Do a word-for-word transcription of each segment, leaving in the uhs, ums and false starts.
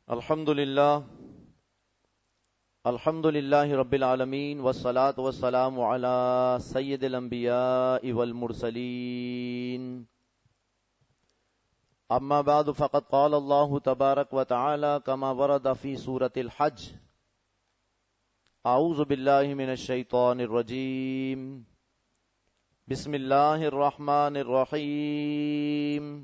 الحمد للہ الحمد للہ رب العالمین والصلاة والسلام علی سید الانبیاء والمرسلین اما بعد فقد قال اللہ تبارک وتعالی کما ورد فی سورة الحج اعوذ باللہ من الشیطان الرجیم بسم اللہ الرحمن الرحیم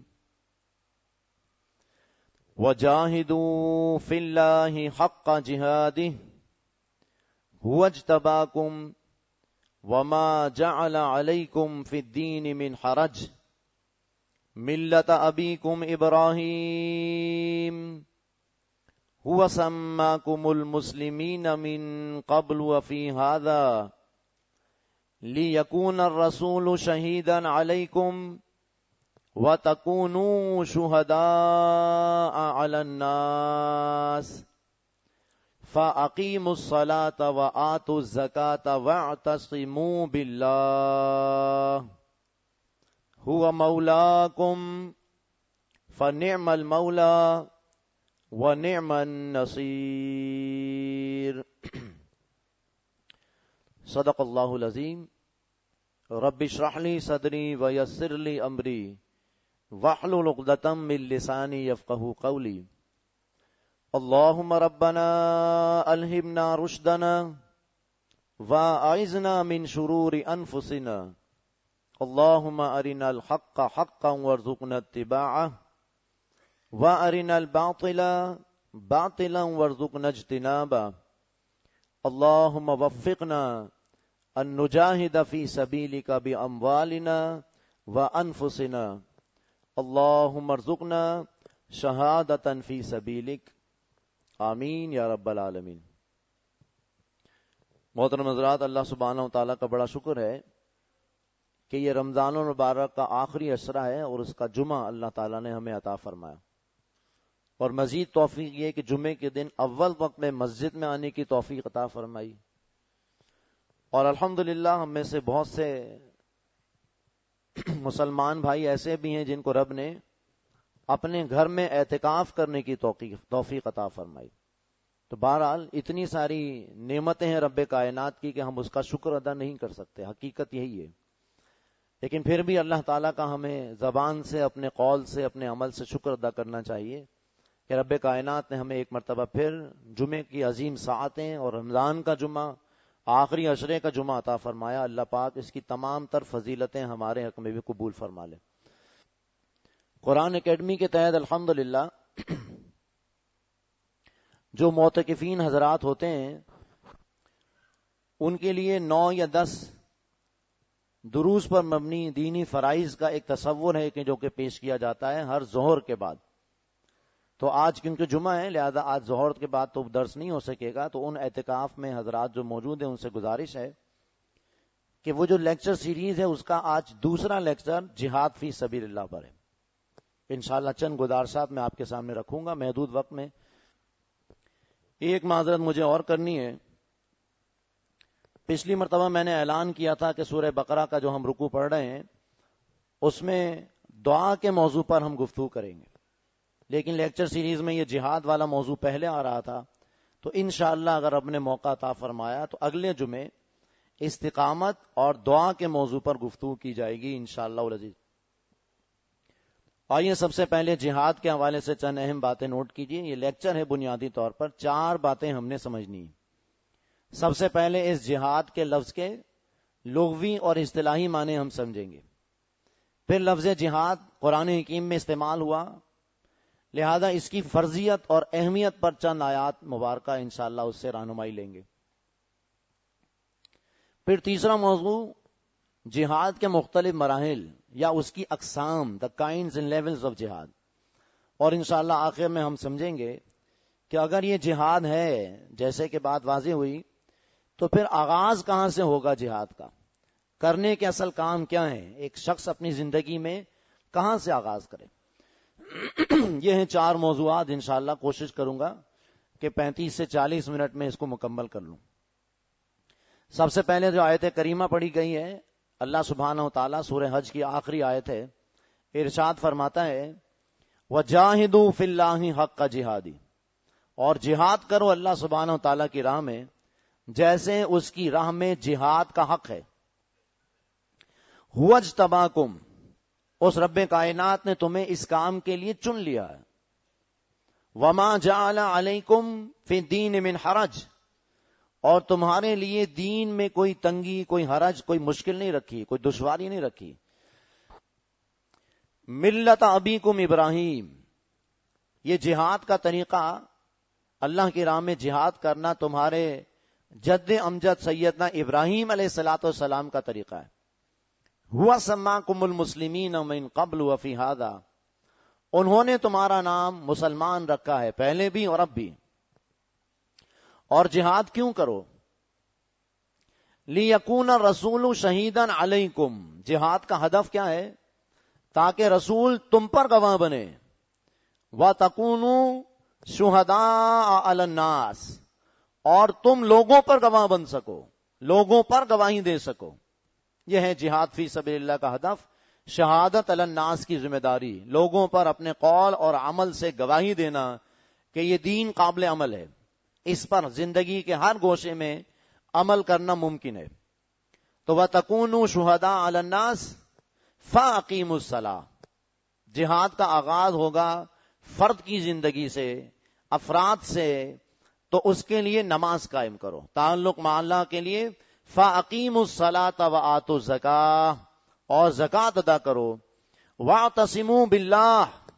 وَجَاهِدُوا فِي اللَّهِ حَقَّ جِهَادِهِ هُوَ اجْتَبَاكُمْ وَمَا جَعَلَ عَلَيْكُمْ فِي الدِّينِ مِنْ حَرَجٍ مِلَّةَ أَبِيكُمْ إِبْرَاهِيمَ هُوَ سَمَّاكُمُ الْمُسْلِمِينَ مِنْ قَبْلُ وَفِي هَذَا لِيَكُونَ الرَّسُولُ شَهِيدًا عَلَيْكُمْ وَتَكُونُوا شُهَدَاءَ عَلَى النَّاسِ فَأَقِيمُوا الصَّلَاةَ وَآتُوا الزَّكَاةَ وَاعْتَصِمُوا بِاللَّهِ هُوَ مَوْلَاكُمْ فَنِعْمَ الْمَوْلَى وَنِعْمَ النَّصِيرُ صدق اللہ العظیم رب اشرح لي صدری ویسر لي امری واحلل عقدۃ من لسانی یفقهوا قولی اللهم ربنا الہمنا رشدنا واعذنا من شرور انفسنا اللهم ارنا الحق حقا وارزقنا اتباعه وارنا الباطل باطلا وارزقنا اجتنابه اللهم وفقنا ان نجاہد فی سبیلک باموالنا وانفسنا اللہم ارزقنا شہادتا فی سبیلک آمین یا رب العالمین۔ محترم حضرات، اللہ سبحانہ و تعالیٰ کا بڑا شکر ہے کہ یہ رمضان المبارک کا آخری عشرہ ہے اور اس کا جمعہ اللہ تعالیٰ نے ہمیں عطا فرمایا، اور مزید توفیق یہ کہ جمعے کے دن اول وقت میں مسجد میں آنے کی توفیق عطا فرمائی، اور الحمدللہ ہم میں سے بہت سے مسلمان بھائی ایسے بھی ہیں جن کو رب نے اپنے گھر میں اعتکاف کرنے کی توفیق عطا فرمائی۔ تو بہرحال اتنی ساری نعمتیں ہیں رب کائنات کی کہ ہم اس کا شکر ادا نہیں کر سکتے، حقیقت یہی ہے، لیکن پھر بھی اللہ تعالیٰ کا ہمیں زبان سے، اپنے قول سے، اپنے عمل سے شکر ادا کرنا چاہیے کہ رب کائنات نے ہمیں ایک مرتبہ پھر جمعے کی عظیم ساعتیں اور رمضان کا جمعہ، آخری عشرے کا جمعہ عطا فرمایا۔ اللہ پاک اس کی تمام تر فضیلتیں ہمارے حق میں بھی قبول فرما لے۔ قرآن اکیڈمی کے تحت الحمدللہ جو معتکفین حضرات ہوتے ہیں ان کے لیے نو یا دس دروس پر مبنی دینی فرائض کا ایک تصور ہے کہ جو کہ پیش کیا جاتا ہے ہر ظہر کے بعد۔ تو آج کیونکہ جمعہ ہے لہذا آج ظہر کے بعد تو درس نہیں ہو سکے گا، تو ان اعتکاف میں حضرات جو موجود ہیں ان سے گزارش ہے کہ وہ جو لیکچر سیریز ہے اس کا آج دوسرا لیکچر جہاد فی سبیل اللہ پر ہے۔ انشاءاللہ چند گزارشات میں آپ کے سامنے رکھوں گا محدود وقت میں۔ ایک معذرت مجھے اور کرنی ہے، پچھلی مرتبہ میں نے اعلان کیا تھا کہ سورہ بقرہ کا جو ہم رکوع پڑھ رہے ہیں اس میں دعا کے موضوع پر ہم گفتگو کریں گے، لیکن لیکچر سیریز میں یہ جہاد والا موضوع پہلے آ رہا تھا، تو انشاءاللہ اگر رب نے موقع عطا فرمایا تو اگلے جمعے استقامت اور دعا کے موضوع پر گفتگو کی جائے گی انشاءاللہ العزیز۔ آئیے سب سے پہلے جہاد کے حوالے سے چند اہم باتیں نوٹ کیجیے۔ یہ لیکچر ہے، بنیادی طور پر چار باتیں ہم نے سمجھنی ہیں۔ سب سے پہلے اس جہاد کے لفظ کے لغوی اور اصطلاحی معنی ہم سمجھیں گے، پھر لفظ جہاد قرآن حکیم میں استعمال ہوا، لہذا اس کی فرضیت اور اہمیت پر چند آیات مبارکہ انشاءاللہ اس سے رہنمائی لیں گے۔ پھر تیسرا موضوع جہاد کے مختلف مراحل یا اس کی اقسام، the kinds and levels of جہاد، اور انشاءاللہ آخر میں ہم سمجھیں گے کہ اگر یہ جہاد ہے جیسے کہ بات واضح ہوئی تو پھر آغاز کہاں سے ہوگا جہاد کا، کرنے کے اصل کام کیا ہیں، ایک شخص اپنی زندگی میں کہاں سے آغاز کرے۔ یہ ہیں چار موضوعات، انشاءاللہ کوشش کروں گا کہ پینتیس سے چالیس منٹ میں اس کو مکمل کر لوں۔ سب سے پہلے جو آیت کریمہ پڑھی گئی ہے اللہ سبحانہ و تعالیٰ سورہ حج کی آخری آیت ہے، ارشاد فرماتا ہے وَجَاهِدُوا فِي اللَّهِ حَقَّ جِهَادِهِ، اور جہاد کرو اللہ سبحانہ و تعالیٰ کی راہ میں جیسے اس کی راہ میں جہاد کا حق ہے. هو اجتباکم، اس رب کائنات نے تمہیں اس کام کے لیے چن لیا ہے. وما جعل علیکم فی الدین من حرج، اور تمہارے لیے دین میں کوئی تنگی، کوئی حرج، کوئی مشکل نہیں رکھی، کوئی دشواری نہیں رکھی. ملت ابیکم ابراہیم، یہ جہاد کا طریقہ، اللہ کی راہ میں جہاد کرنا تمہارے جد امجد سیدنا ابراہیم علیہ الصلوۃ والسلام کا طریقہ ہے. ہوا سماکم المسلمین من قبل وفی ھذا، انہوں نے تمہارا نام مسلمان رکھا ہے پہلے بھی اور اب بھی. اور جہاد کیوں کرو؟ لیکون الرسول شہیدا علیکم، جہاد کا ہدف کیا ہے؟ تاکہ رسول تم پر گواہ بنے. وَتَكُونُوا شُهَدَاءَ عَلَى النَّاسِ، اور تم لوگوں پر گواہ بن سکو، لوگوں پر گواہی دے سکو. یہ ہے جہاد فی سبیل اللہ کا ہدف، شہادت علی الناس کی ذمہ داری، لوگوں پر اپنے قول اور عمل سے گواہی دینا کہ یہ دین قابل عمل ہے، اس پر زندگی کے ہر گوشے میں عمل کرنا ممکن ہے. تو وَتَكُونُوا شُهَدَاءَ عَلَى النَّاسِ فَأَقِيمُوا الصَّلَاةَ، جہاد کا آغاز ہوگا فرد کی زندگی سے، افراد سے، تو اس کے لیے نماز قائم کرو. تعلق مع اللہ کے لیے فَأَقِيمُوا الصَّلَاةَ وَآتُوا الزَّكَاةَ، اور زکوٰۃ ادا کرو. وَاعْتَصِمُوا بِاللَّهِ،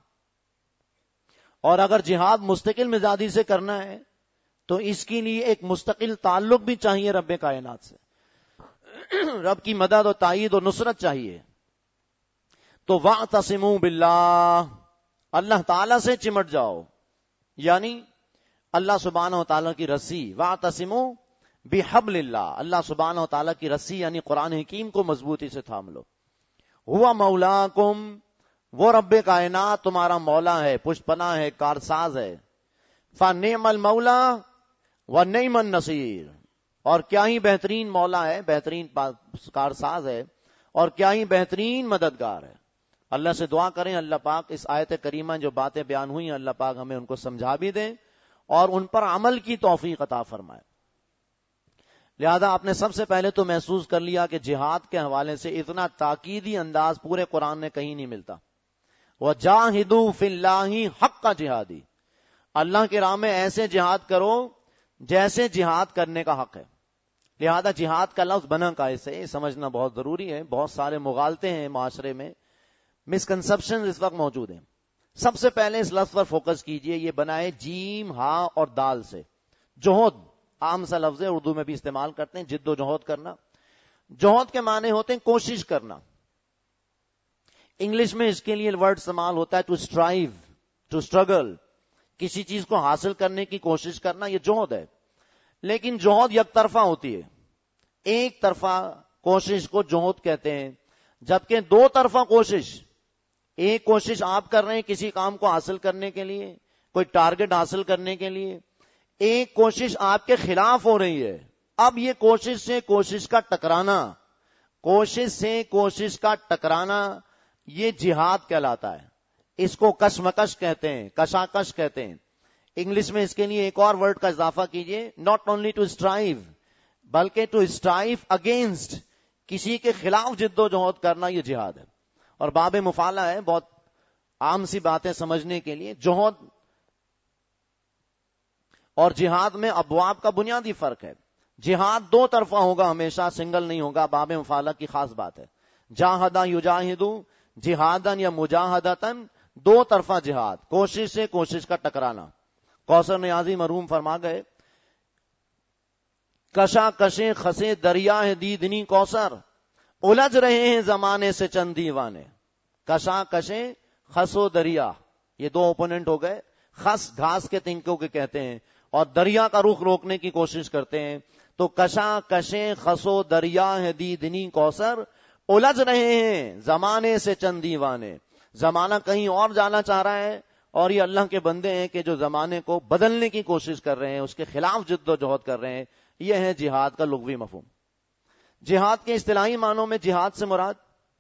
اور اگر جہاد مستقل مزاجی سے کرنا ہے تو اس کے لیے ایک مستقل تعلق بھی چاہیے رب کائنات سے، رب کی مدد و تائید و نصرت چاہیے. تو وَاعْتَصِمُوا بِاللَّهِ، اللہ تعالی سے چمٹ جاؤ، یعنی اللہ سبحانہ و تعالیٰ کی رسی. وَاعْتَصِمُوا بِحَبْلِ اللَّهِ، اللہ سبحانہ و تعالیٰ کی رسی یعنی قرآن حکیم کو مضبوطی سے تھام لو. ہوا مولاکم، وہ رب کائنات تمہارا مولا ہے، پشت پناہ ہے، کارساز ہے. فَنِعْمَ الْمَوْلَى وَنِعْمَ النَّصِيرُ، اور کیا ہی بہترین مولا ہے، بہترین کارساز ہے، اور کیا ہی بہترین مددگار ہے. اللہ سے دعا کریں اللہ پاک اس آیت کریمہ جو باتیں بیان ہوئی ہیں اللہ پاک ہمیں ان کو سمجھا بھی دیں اور ان پر عمل کی توفیق عطا فرمائے. لہذا آپ نے سب سے پہلے تو محسوس کر لیا کہ جہاد کے حوالے سے اتنا تاکیدی انداز پورے قرآن میں کہیں نہیں ملتا. وَجَاهِدُوا فِي اللَّهِ حَقَّ جِهَادِهِ، اللہ کی راہ میں ایسے جہاد کرو جیسے جہاد کرنے کا حق ہے. لہذا جہاد کا لفظ بنا کیسے سمجھنا بہت ضروری ہے. بہت سارے مغالطے ہیں معاشرے میں، مسکنسپشن اس وقت موجود ہیں. سب سے پہلے اس لفظ پر فوکس کیجئے، یہ بنا ہے جیم ہا اور دال سے. جوہد عام سا لفظ ہے، اردو میں بھی استعمال کرتے ہیں، جد و جہد کرنا. جوہد کے معنی ہوتے ہیں کوشش کرنا. انگلش میں اس کے لیے ورڈ استعمال ہوتا ہے ٹو اسٹرائیو، ٹو اسٹرگل، کسی چیز کو حاصل کرنے کی کوشش کرنا، یہ جوہد ہے. لیکن جوہد یک طرفہ ہوتی ہے، ایک طرفہ کوشش کو جوہد کہتے ہیں، جبکہ دو طرفہ کوشش، ایک کوشش آپ کر رہے ہیں کسی کام کو حاصل کرنے کے لیے، کوئی ٹارگٹ حاصل کرنے کے لیے، ایک کوشش آپ کے خلاف ہو رہی ہے. اب یہ کوشش سے کوشش کا ٹکرانا، کوشش سے کوشش کا ٹکرانا یہ جہاد کہلاتا ہے. اس کو کشمکش کہتے ہیں، کشاکش کہتے ہیں. انگلش میں اس کے لیے ایک اور ورڈ کا اضافہ کیجئے، ناٹ اونلی ٹو اسٹرائیو بلکہ ٹو اسٹرائیو اگینسٹ، کسی کے خلاف جد و جہد کرنا یہ جہاد ہے. اور باب مفعلہ ہے، بہت عام سی باتیں سمجھنے کے لیے. جوہد اور جہاد میں ابواب کا بنیادی فرق ہے. جہاد دو طرفہ ہوگا، ہمیشہ سنگل نہیں ہوگا. باب مفعلہ کی خاص بات ہے. جاہدا یجاہدو جہادن یا مجاہدتن، دو طرفہ جہاد، کوشش سے کوشش کا ٹکرانا. کوثر نیازی مرحوم فرما گئے، کشا کشے خسے دریا ہے دیدنی کوثر، الجھ رہے ہیں زمانے سے چند دیوانے. کشا کشے خسو دریا، یہ دو اوپوننٹ ہو گئے. خس گھاس کے تنکوں کے کہتے ہیں اور دریا کا رخ روکنے کی کوشش کرتے ہیں. تو کشا کشے خسو دریا ہے دیدنی کوثر، الجھ رہے ہیں زمانے سے چند دیوانے. زمانہ کہیں اور جانا چاہ رہا ہے اور یہ اللہ کے بندے ہیں کہ جو زمانے کو بدلنے کی کوشش کر رہے ہیں، اس کے خلاف جد و جہد کر رہے ہیں. یہ ہے جہاد کا لغوی مفہوم. جہاد کے اصطلاحی معنوں میں جہاد سے مراد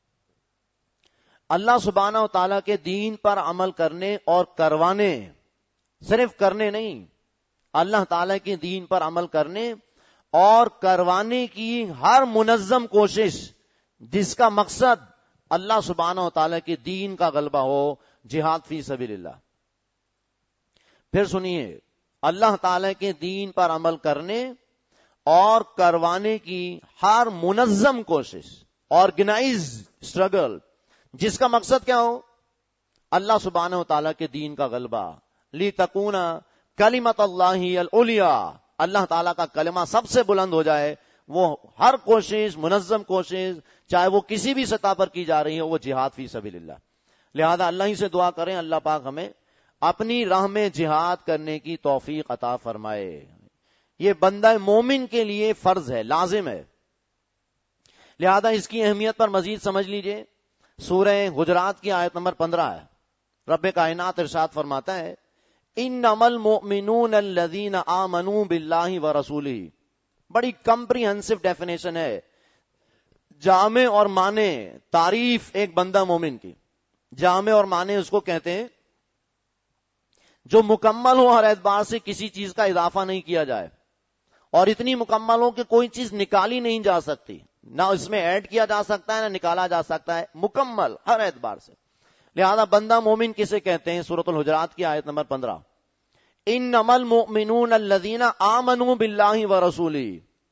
اللہ سبحانہ و تعالیٰ کے دین پر عمل کرنے اور کروانے، صرف کرنے نہیں، اللہ تعالی کے دین پر عمل کرنے اور کروانے کی ہر منظم کوشش جس کا مقصد اللہ سبحانہ و تعالی کے دین کا غلبہ ہو، جہاد فی سبیل اللہ۔ پھر سنیے، اللہ تعالی کے دین پر عمل کرنے اور کروانے کی ہر منظم کوشش، آرگنائز اسٹرگل، جس کا مقصد کیا ہو؟ اللہ سبحانہ و تعالی کے دین کا غلبہ، لِتَكُونَ کلمۃ اللہ العلیٰ، اللہ تعالیٰ کا کلمہ سب سے بلند ہو جائے، وہ ہر کوشش، منظم کوشش، چاہے وہ کسی بھی سطح پر کی جا رہی ہو، وہ جہاد فی سبیل اللہ۔ لہذا اللہ ہی سے دعا کریں اللہ پاک ہمیں اپنی راہ میں جہاد کرنے کی توفیق عطا فرمائے۔ یہ بندہ مومن کے لیے فرض ہے، لازم ہے۔ لہذا اس کی اہمیت پر مزید سمجھ لیجئے، سورہ حجرات کی آیت نمبر پندرہ ہے، رب کائنات ارشاد فرماتا ہے انما المؤمنون الذین آمنوا باللہ ورسولہ۔ بڑی کمپریہنسو ڈیفینیشن ہے، جامع اور مانے تعریف ایک بندہ مومن کی۔ جامع اور مانے اس کو کہتے ہیں جو مکمل ہو، ہر اعتبار سے کسی چیز کا اضافہ نہیں کیا جائے، اور اتنی مکمل ہو کہ کوئی چیز نکالی نہیں جا سکتی، نہ اس میں ایڈ کیا جا سکتا ہے نہ نکالا جا سکتا ہے، مکمل ہر اعتبار سے۔ لہذا بندہ مومن کسے کہتے ہیں؟ سورۃ الحجرات کی آیت نمبر پندرہ، انما المؤمنون الذین آمنوا باللہ ورسولہ۔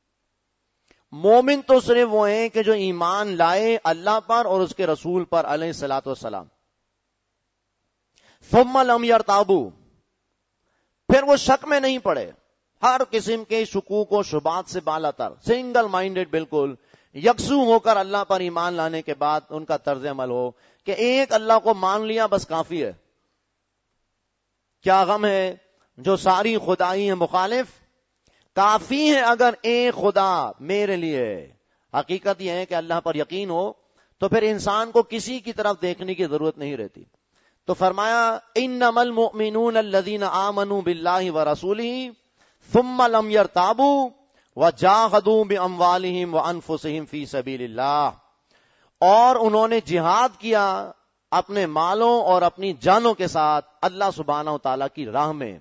مومن تو صرف وہ ہیں کہ جو ایمان لائے اللہ پر اور اس کے رسول پر علیہ الصلوۃ والسلام۔ ثم لم یرتابوا، پھر وہ شک میں نہیں پڑے، ہر قسم کے شکوک و شبہات سے بالا تر، سنگل مائنڈڈ، بالکل یکسو ہو کر اللہ پر ایمان لانے کے بعد ان کا طرز عمل ہو کہ ایک اللہ کو مان لیا بس کافی ہے۔ کیا غم ہے جو ساری خدائی ہے مخالف، کافی ہے اگر ایک خدا میرے لیے۔ حقیقت یہ ہے کہ اللہ پر یقین ہو تو پھر انسان کو کسی کی طرف دیکھنے کی ضرورت نہیں رہتی۔ تو فرمایا انما المؤمنون الذین آمنوا باللہ ورسولہ ثم لم یرتابوا وجاہدوا باموالہم وانفسہم فی سبیل اللہ، اور انہوں نے جہاد کیا اپنے مالوں اور اپنی جانوں کے ساتھ اللہ سبحانہ و تعالیٰ کی راہ میں۔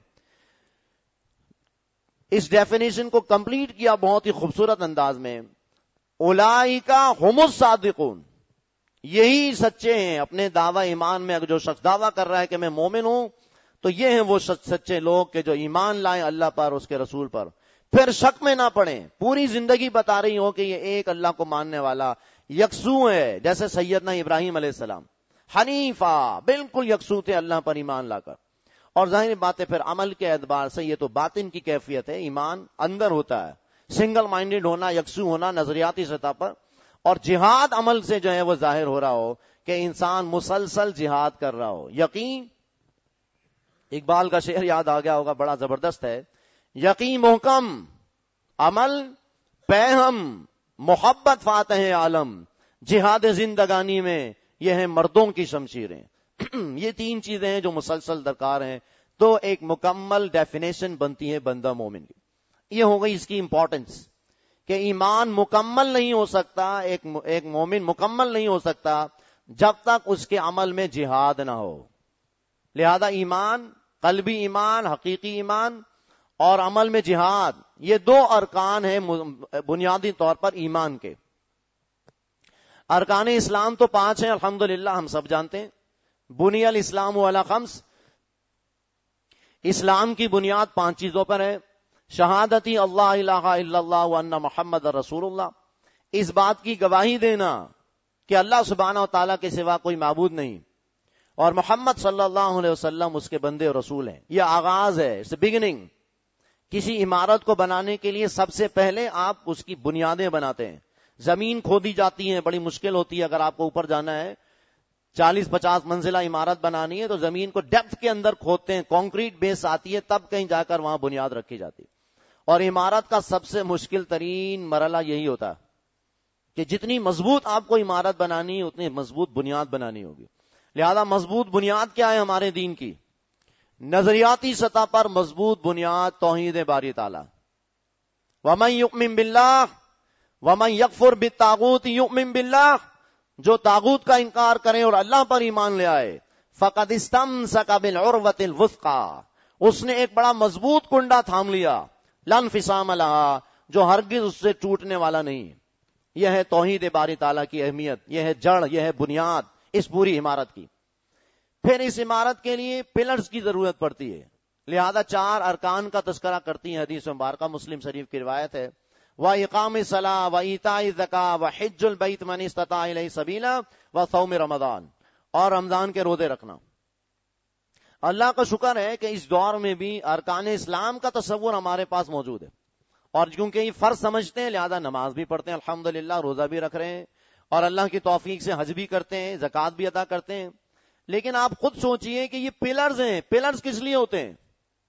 اس ڈیفینیشن کو کمپلیٹ کیا بہت ہی خوبصورت انداز میں، اولئک ھم الصادقون، یہی سچے ہیں اپنے دعوی ایمان میں۔ اگر جو شخص دعویٰ کر رہا ہے کہ میں مومن ہوں، تو یہ ہیں وہ سچے لوگ کہ جو ایمان لائیں اللہ پر، اس کے رسول پر، پھر شک میں نہ پڑیں، پوری زندگی بتا رہی ہو کہ یہ ایک اللہ کو ماننے والا یکسو ہے، جیسے سیدنا ابراہیم علیہ السلام حنیفہ، بالکل یکسو تھے اللہ پر ایمان لا کر۔ اور ظاہر بات ہے پھر عمل کے اعتبار سے یہ تو باطن کی کیفیت ہے، ایمان اندر ہوتا ہے، سنگل مائنڈڈ ہونا، یکسو ہونا نظریاتی سطح پر، اور جہاد عمل سے جو ہے وہ ظاہر ہو رہا ہو کہ انسان مسلسل جہاد کر رہا ہو۔ یقین، اقبال کا شعر یاد آ گیا ہوگا، بڑا زبردست ہے، یقین محکم عمل پہم محبت فاتح عالم، جہاد زندگانی میں یہ ہیں مردوں کی شمشیریں۔ یہ تین چیزیں ہیں جو مسلسل درکار ہیں، تو ایک مکمل ڈیفینیشن بنتی ہے بندہ مومن کی۔ یہ ہو گئی اس کی امپورٹنس کہ ایمان مکمل نہیں ہو سکتا، ایک ایک مومن مکمل نہیں ہو سکتا جب تک اس کے عمل میں جہاد نہ ہو۔ لہذا ایمان، قلبی ایمان، حقیقی ایمان اور عمل میں جہاد، یہ دو ارکان ہیں بنیادی طور پر ایمان کے۔ ارکان اسلام تو پانچ ہیں الحمدللہ، ہم سب جانتے ہیں، بنی الاسلام علی خمس، اسلام کی بنیاد پانچ چیزوں پر ہے، شہادتی اللہ الہ الا اللہ وان محمد رسول اللہ، اس بات کی گواہی دینا کہ اللہ سبحانہ و تعالیٰ کے سوا کوئی معبود نہیں، اور محمد صلی اللہ علیہ وسلم اس کے بندے اور رسول ہیں۔ یہ آغاز ہے، اٹس بگننگ۔ کسی عمارت کو بنانے کے لیے سب سے پہلے آپ اس کی بنیادیں بناتے ہیں، زمین کھودی جاتی ہے، بڑی مشکل ہوتی ہے، اگر آپ کو اوپر جانا ہے، چالیس پچاس منزلہ عمارت بنانی ہے تو زمین کو ڈیپتھ کے اندر کھودتے ہیں، کانکریٹ بیس آتی ہے، تب کہیں جا کر وہاں بنیاد رکھی جاتی ہے۔ اور عمارت کا سب سے مشکل ترین مرحلہ یہی ہوتا ہے کہ جتنی مضبوط آپ کو عمارت بنانی ہے اتنی مضبوط بنیاد بنانی ہوگی۔ لہذا مضبوط بنیاد کیا ہے ہمارے دین کی؟ نظریاتی سطح پر مضبوط بنیاد توحید باری تعالی۔ ومن یؤمن باللہ ومن یکفر بالطاغوت یؤمن باللہ، جو طاغوت کا انکار کرے اور اللہ پر ایمان لے آئے، فقد استمسک بالعروۃ الوثقی، اس نے ایک بڑا مضبوط کنڈا تھام لیا، لن فسام لہا، جو ہرگز اس سے ٹوٹنے والا نہیں. یہ ہے توحید باری تعالیٰ کی اہمیت، یہ ہے جڑ، یہ ہے بنیاد اس پوری عمارت کی. پھر اس عمارت کے لیے پلرز کی ضرورت پڑتی ہے، لہذا چار ارکان کا تذکرہ کرتی ہے حدیث مبارکہ، مسلم شریف کی روایت ہے. وَإِقَامِ الصَّلَاةِ وَإِيتَاءِ الزَّكَاةِ وَحِجُّ الْبَيْتِ مَنِ اسْتَطَاعَ إِلَيْهِ سَبِيلًا وَصَوْمِ رمضان، اور رمضان کے روزے رکھنا. اللہ کا شکر ہے کہ اس دور میں بھی ارکان اسلام کا تصور ہمارے پاس موجود ہے، اور کیونکہ یہ فرض سمجھتے ہیں لہذا نماز بھی پڑھتے ہیں الحمدللہ، روزہ بھی رکھ رہے ہیں، اور اللہ کی توفیق سے حج بھی کرتے ہیں، زکوٰۃ بھی ادا کرتے ہیں. لیکن آپ خود سوچئے کہ یہ پلرز ہیں، پلرز کس لیے ہوتے ہیں؟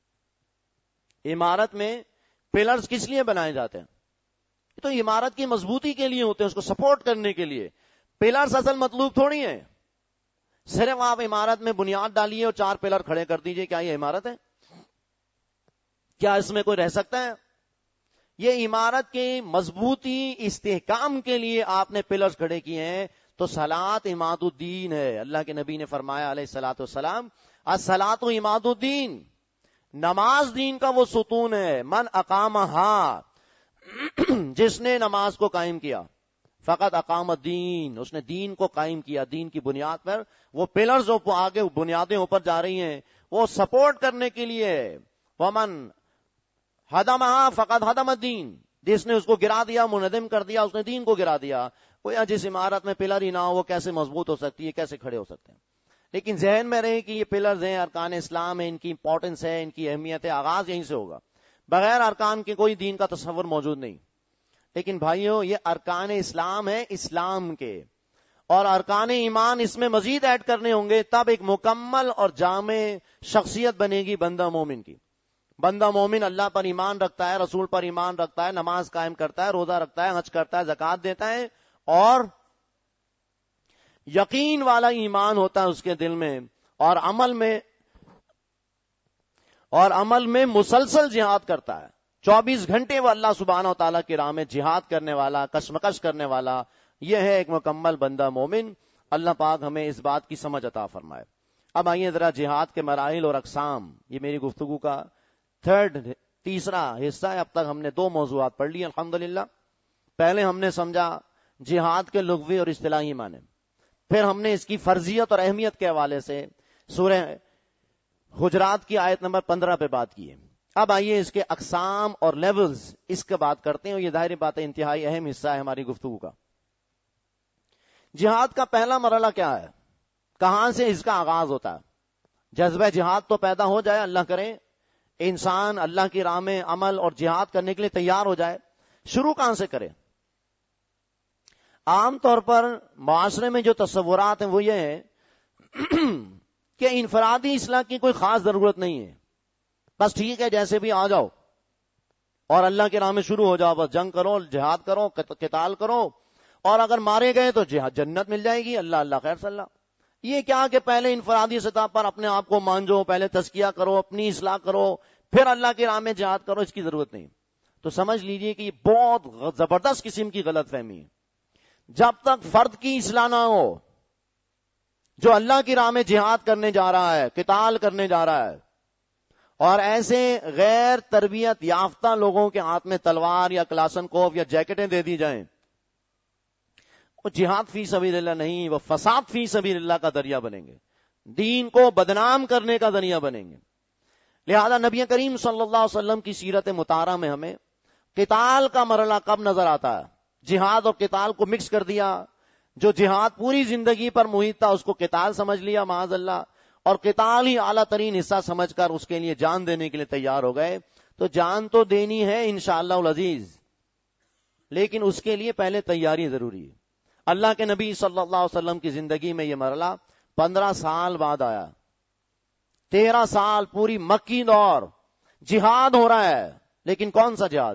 عمارت میں پلرز کس لیے بنائے جاتے ہیں؟ تو عمارت کی مضبوطی کے لیے ہوتے ہیں، اس کو سپورٹ کرنے کے لیے. پلرز اصل مطلوب تھوڑی ہیں، صرف آپ عمارت میں بنیاد ڈالیے اور چار پلر کھڑے کر دیجئے، کیا یہ عمارت ہے؟ کیا اس میں کوئی رہ سکتا ہے؟ یہ عمارت کے مضبوطی استحکام کے لیے آپ نے پلرز کھڑے کیے ہیں. تو صلاۃ عماد الدین ہے. اللہ کے نبی نے فرمایا علیہ الصلوۃ والسلام، الصلاۃ عماد الدین، نماز دین کا وہ ستون ہے. من اقامہا، جس نے نماز کو قائم کیا، فقط اقام الدین، اس نے دین کو قائم کیا. دین کی بنیاد پر وہ پلرز آگے بنیادیں اوپر جا رہی ہیں، وہ سپورٹ کرنے کے لیے. ومن ہدمہا فقط ہدم الدین، جس نے اس کو گرا دیا، منہدم کر دیا، اس نے دین کو گرا دیا. کوئی جس عمارت میں پلر ہی نہ ہو وہ کیسے مضبوط ہو سکتی ہے، کیسے کھڑے ہو سکتے ہیں؟ لیکن ذہن میں رہے کہ یہ پلرز ہیں، ارکان اسلام ہیں، ان کی امپورٹنس ہے، ان کی اہمیت ہے. آغاز یہیں سے ہوگا، بغیر ارکان کے کوئی دین کا تصور موجود نہیں. لیکن بھائیوں، یہ ارکان اسلام ہے اسلام کے، اور ارکان ایمان اس میں مزید ایڈ کرنے ہوں گے، تب ایک مکمل اور جامع شخصیت بنے گی بندہ مومن کی. بندہ مومن اللہ پر ایمان رکھتا ہے، رسول پر ایمان رکھتا ہے، نماز قائم کرتا ہے، روزہ رکھتا ہے، حج کرتا ہے، زکوٰۃ دیتا ہے، اور یقین والا ایمان ہوتا ہے اس کے دل میں، اور عمل میں اور عمل میں مسلسل جہاد کرتا ہے. چوبیس گھنٹے وہ اللہ سبحانہ و تعالیٰ کی راہ میں جہاد کرنے والا، کشمکش کرنے والا، یہ ہے ایک مکمل بندہ مومن. اللہ پاک ہمیں اس بات کی سمجھ عطا فرمائے. اب آئیے ذرا جہاد کے مراحل اور اقسام، یہ میری گفتگو کا تھرڈ تیسرا حصہ ہے. اب تک ہم نے دو موضوعات پڑھ لی الحمدللہ. پہلے ہم نے سمجھا جہاد کے لغوی اور اصطلاحی معنی، پھر ہم نے اس کی فرضیت اور اہمیت کے حوالے سے سورہ حجرات کی آیت نمبر پندرہ پہ بات کی ہے. اب آئیے اس کے اقسام اور لیولز اس کے بات کرتے ہیں، اور یہ ظاہر بات ہے انتہائی اہم حصہ ہے ہماری گفتگو کا. جہاد کا پہلا مرحلہ کیا ہے؟ کہاں سے اس کا آغاز ہوتا ہے؟ جذبہ جہاد تو پیدا ہو جائے، اللہ کرے انسان اللہ کی راہ میں عمل اور جہاد کرنے کے لیے تیار ہو جائے. شروع کہاں سے کرے؟ عام طور پر معاشرے میں جو تصورات ہیں وہ یہ ہے کہ انفرادی اصلاح کی کوئی خاص ضرورت نہیں ہے، بس ٹھیک ہے جیسے بھی آ جاؤ اور اللہ کے راہ میں شروع ہو جاؤ، بس جنگ کرو، جہاد کرو، قتال کرو، اور اگر مارے گئے تو جہاد جنت مل جائے گی، اللہ اللہ خیر صلی اللہ. یہ کیا کہ پہلے انفرادی سطح پر اپنے آپ کو مانجو، پہلے تزکیہ کرو، اپنی اصلاح کرو، پھر اللہ کے راہ میں جہاد کرو، اس کی ضرورت نہیں. تو سمجھ لیجئے کہ یہ بہت زبردست قسم کی غلط فہمی ہے. جب تک فرد کی اصلاح نہ ہو، جو اللہ کی راہ میں جہاد کرنے جا رہا ہے، قتال کرنے جا رہا ہے، اور ایسے غیر تربیت یافتہ لوگوں کے ہاتھ میں تلوار یا کلاشن کوف یا جیکٹیں دے دی جائیں، وہ جہاد فی سبیل اللہ نہیں، وہ فساد فی سبیل اللہ کا ذریعہ بنیں گے، دین کو بدنام کرنے کا ذریعہ بنیں گے. لہذا نبی کریم صلی اللہ علیہ وسلم کی سیرت مطہرہ میں ہمیں قتال کا مرحلہ کب نظر آتا ہے؟ جہاد اور قتال کو مکس کر دیا. جو جہاد پوری زندگی پر محیط تھا اس کو قتال سمجھ لیا معاذ اللہ، اور قتال ہی اعلیٰ ترین حصہ سمجھ کر اس کے لیے جان دینے کے لیے تیار ہو گئے. تو جان تو دینی ہے انشاءاللہ العزیز، لیکن اس کے لیے پہلے تیاری ضروری ہے. اللہ کے نبی صلی اللہ علیہ وسلم کی زندگی میں یہ مرحلہ پندرہ سال بعد آیا. تیرہ سال پوری مکی دور جہاد ہو رہا ہے، لیکن کون سا جہاد؟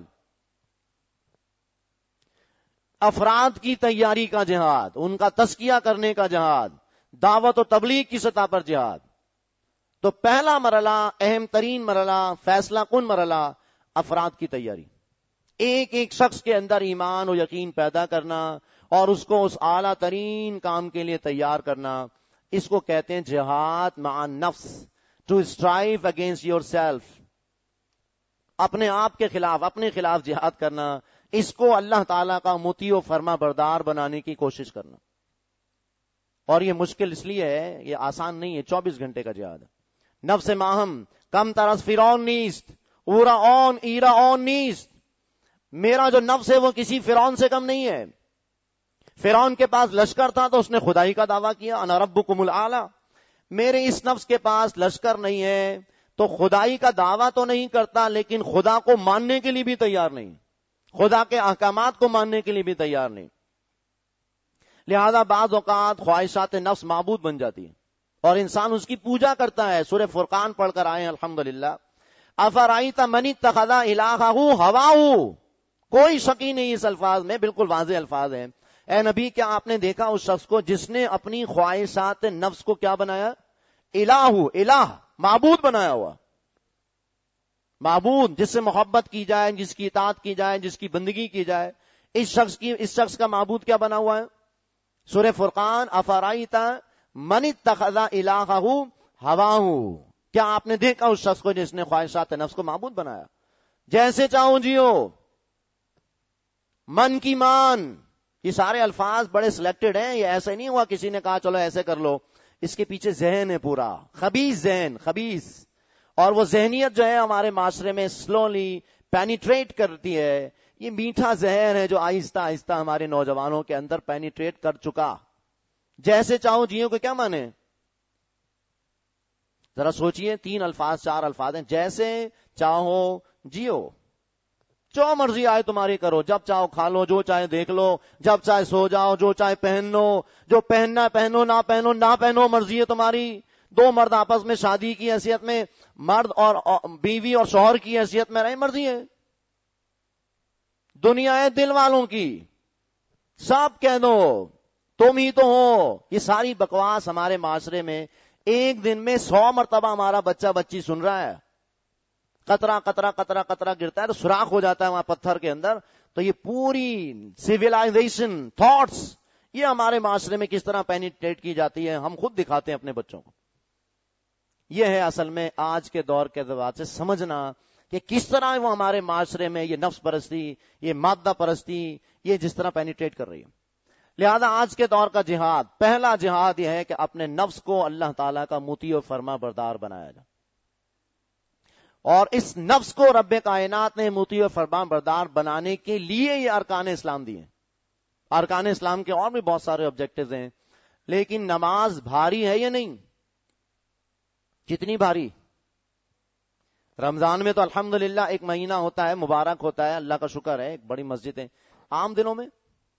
افراد کی تیاری کا جہاد، ان کا تزکیہ کرنے کا جہاد، دعوت و تبلیغ کی سطح پر جہاد. تو پہلا مرحلہ، اہم ترین مرحلہ، فیصلہ کن مرحلہ، افراد کی تیاری. ایک ایک شخص کے اندر ایمان و یقین پیدا کرنا اور اس کو اس اعلیٰ ترین کام کے لیے تیار کرنا، اس کو کہتے ہیں جہاد مع النفس. To strive against yourself. اپنے آپ کے خلاف، اپنے خلاف جہاد کرنا، اس کو اللہ تعالیٰ کا مطیع و فرما بردار بنانے کی کوشش کرنا. اور یہ مشکل اس لیے ہے، یہ آسان نہیں ہے. چوبیس گھنٹے کا جہاد ہے. نفس ماہم کم ترس فرعون نیست اورا اون ایرا اون نیست. میرا جو نفس ہے وہ کسی فرعون سے کم نہیں ہے. فرعون کے پاس لشکر تھا تو اس نے خدائی کا دعویٰ کیا، انا ربکم الاعلی. میرے اس نفس کے پاس لشکر نہیں ہے تو خدائی کا دعویٰ تو نہیں کرتا، لیکن خدا کو ماننے کے لیے بھی تیار نہیں، خدا کے احکامات کو ماننے کے لیے بھی تیار نہیں. لہذا بعض اوقات خواہشات نفس معبود بن جاتی ہے اور انسان اس کی پوجا کرتا ہے. سورہ فرقان پڑھ کر آئے الحمدللہ. افرائیت من اتخذ الہہ ہواہ، کوئی شکی نہیں اس الفاظ میں، بالکل واضح الفاظ ہیں. اے نبی کیا آپ نے دیکھا اس شخص کو جس نے اپنی خواہشات نفس کو کیا بنایا؟ الہ، الہ معبود بنایا ہوا. معبود جس سے محبت کی جائے، جس کی اطاعت کی جائے، جس کی بندگی کی جائے، اس شخص کی اس شخص کا معبود کیا بنا ہوا ہے؟ سورہ فرقان افرائیت من اتخذ الہہ ہواہ، کیا آپ نے دیکھا اس شخص کو جس نے خواہشات نفس کو معبود بنایا؟ جیسے چاہو جیو، من کی مان. یہ سارے الفاظ بڑے سلیکٹڈ ہیں، یہ ایسے نہیں ہوا کسی نے کہا چلو ایسے کر لو. اس کے پیچھے ذہن ہے پورا، خبیث ذہن، خبیث. اور وہ ذہنیت جو ہے ہمارے معاشرے میں سلولی پینیٹریٹ کرتی ہے. یہ میٹھا ذہن ہے جو آہستہ آہستہ ہمارے نوجوانوں کے اندر پینیٹریٹ کر چکا. جیسے چاہو جیو کو کیا مانے؟ ذرا سوچئے، تین الفاظ چار الفاظ ہیں. جیسے چاہو جیو، جو مرضی آئے تمہاری کرو، جب چاہو کھا لو، جو چاہے دیکھ لو، جب چاہے سو جاؤ، جو چاہے پہن لو، جو پہننا پہنو، نہ پہنو نہ پہنو، مرضی ہے تمہاری. دو مرد آپس میں شادی کی حیثیت میں، مرد اور بیوی اور شوہر کی حیثیت میں رہے، مرضی ہے. دنیا ہے دل والوں کی، سب کہہ دو تم ہی تو ہو. یہ ساری بکواس ہمارے معاشرے میں ایک دن میں سو مرتبہ ہمارا بچہ بچی سن رہا ہے. قطرہ قطرہ قطرہ قطرہ گرتا ہے تو سوراخ ہو جاتا ہے وہاں پتھر کے اندر. تو یہ پوری سیویلائزیشن تھاٹس یہ ہمارے معاشرے میں کس طرح پینیٹریٹ کی جاتی ہے، ہم خود دکھاتے ہیں اپنے بچوں کو. یہ ہے اصل میں آج کے دور کے اعتبار سے سمجھنا کہ کس طرح وہ ہمارے معاشرے میں یہ نفس پرستی، یہ مادہ پرستی، یہ جس طرح پینیٹریٹ کر رہی ہے. لہذا آج کے دور کا جہاد، پہلا جہاد یہ ہے کہ اپنے نفس کو اللہ تعالیٰ کا مطیع و فرما بردار بنایا جائے. اور اس نفس کو رب کائنات نے مطیع و فرما بردار بنانے کے لیے یہ ارکان اسلام دیے. ارکان اسلام کے اور بھی بہت سارے آبجیکٹیوز ہیں، لیکن نماز بھاری ہے یا نہیں؟ کتنی بھاری؟ رمضان میں تو الحمدللہ ایک مہینہ ہوتا ہے، مبارک ہوتا ہے، اللہ کا شکر ہے، ایک بڑی مسجد ہے. عام دنوں میں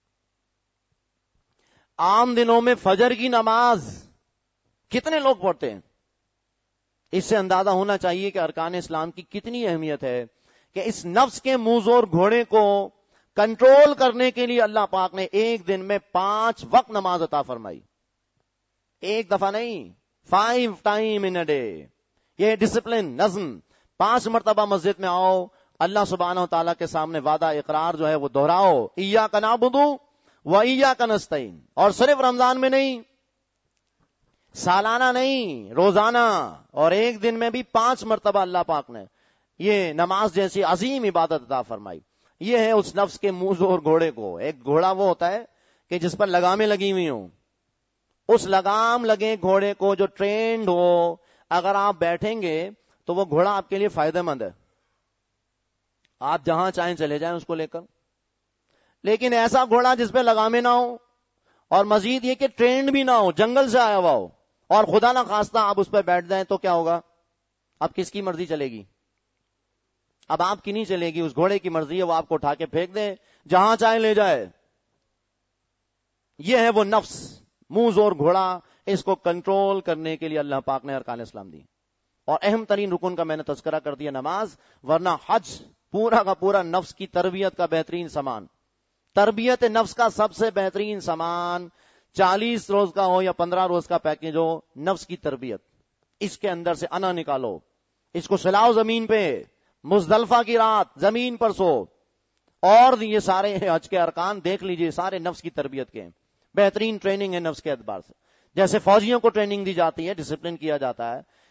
عام دنوں میں فجر کی نماز کتنے لوگ پڑھتے ہیں؟ اس سے اندازہ ہونا چاہیے کہ ارکان اسلام کی کتنی اہمیت ہے کہ اس نفس کے منہ زور گھوڑے کو کنٹرول کرنے کے لیے اللہ پاک نے ایک دن میں پانچ وقت نماز عطا فرمائی. ایک دفعہ نہیں، five time in a day. یہ ڈسپلن، نظم. پانچ مرتبہ مسجد میں آؤ، اللہ سبحانہ و تعالیٰ کے سامنے وعدہ اقرار جو ہے وہ دہراؤ، ایاک نعبد و ایاک نستعین. اور صرف رمضان میں نہیں، سالانہ نہیں، روزانہ. اور ایک دن میں بھی پانچ مرتبہ اللہ پاک نے یہ نماز جیسی عظیم عبادت عطا فرمائی. یہ ہے اس نفس کے منہ زور گھوڑے کو. ایک گھوڑا وہ ہوتا ہے کہ جس پر لگامیں لگی ہوئی ہوں، اس لگام لگے گھوڑے کو جو ٹرینڈ ہو، اگر آپ بیٹھیں گے تو وہ گھوڑا آپ کے لیے فائدہ مند ہے، آپ جہاں چاہیں چلے جائیں اس کو لے کر. لیکن ایسا گھوڑا جس پہ لگامیں نہ ہو، اور مزید یہ کہ ٹرینڈ بھی نہ ہو، جنگل سے آیا ہوا ہو، اور خدا نہ خواستہ آپ اس پہ بیٹھ جائیں تو کیا ہوگا؟ اب کس کی مرضی چلے گی؟ اب آپ کی نہیں چلے گی، اس گھوڑے کی مرضی ہے، وہ آپ کو اٹھا کے پھینک دے، جہاں چاہے لے جائے. یہ ہے وہ نفس، منہ زور گھوڑا. اس کو کنٹرول کرنے کے لیے اللہ پاک نے ارکان اسلام دی. اور اہم ترین رکن کا میں نے تذکرہ کر دیا نماز، ورنہ حج پورا کا پورا نفس کی تربیت کا بہترین سامان. تربیت نفس کا سب سے بہترین سامان، چالیس روز کا ہو یا پندرہ روز کا پیکج ہو، نفس کی تربیت. اس کے اندر سے انا نکالو، اس کو سلاؤ زمین پہ، مزدلفہ کی رات زمین پر سو. اور یہ سارے حج کے ارکان دیکھ لیجئے، سارے نفس کی تربیت کے ہیں. بہترین ٹریننگ ہے نفس کے اعتبار سے. جیسے فوجیوں کو ٹریننگ دی جاتی ہے، ڈسپلن کیا جاتا ہے،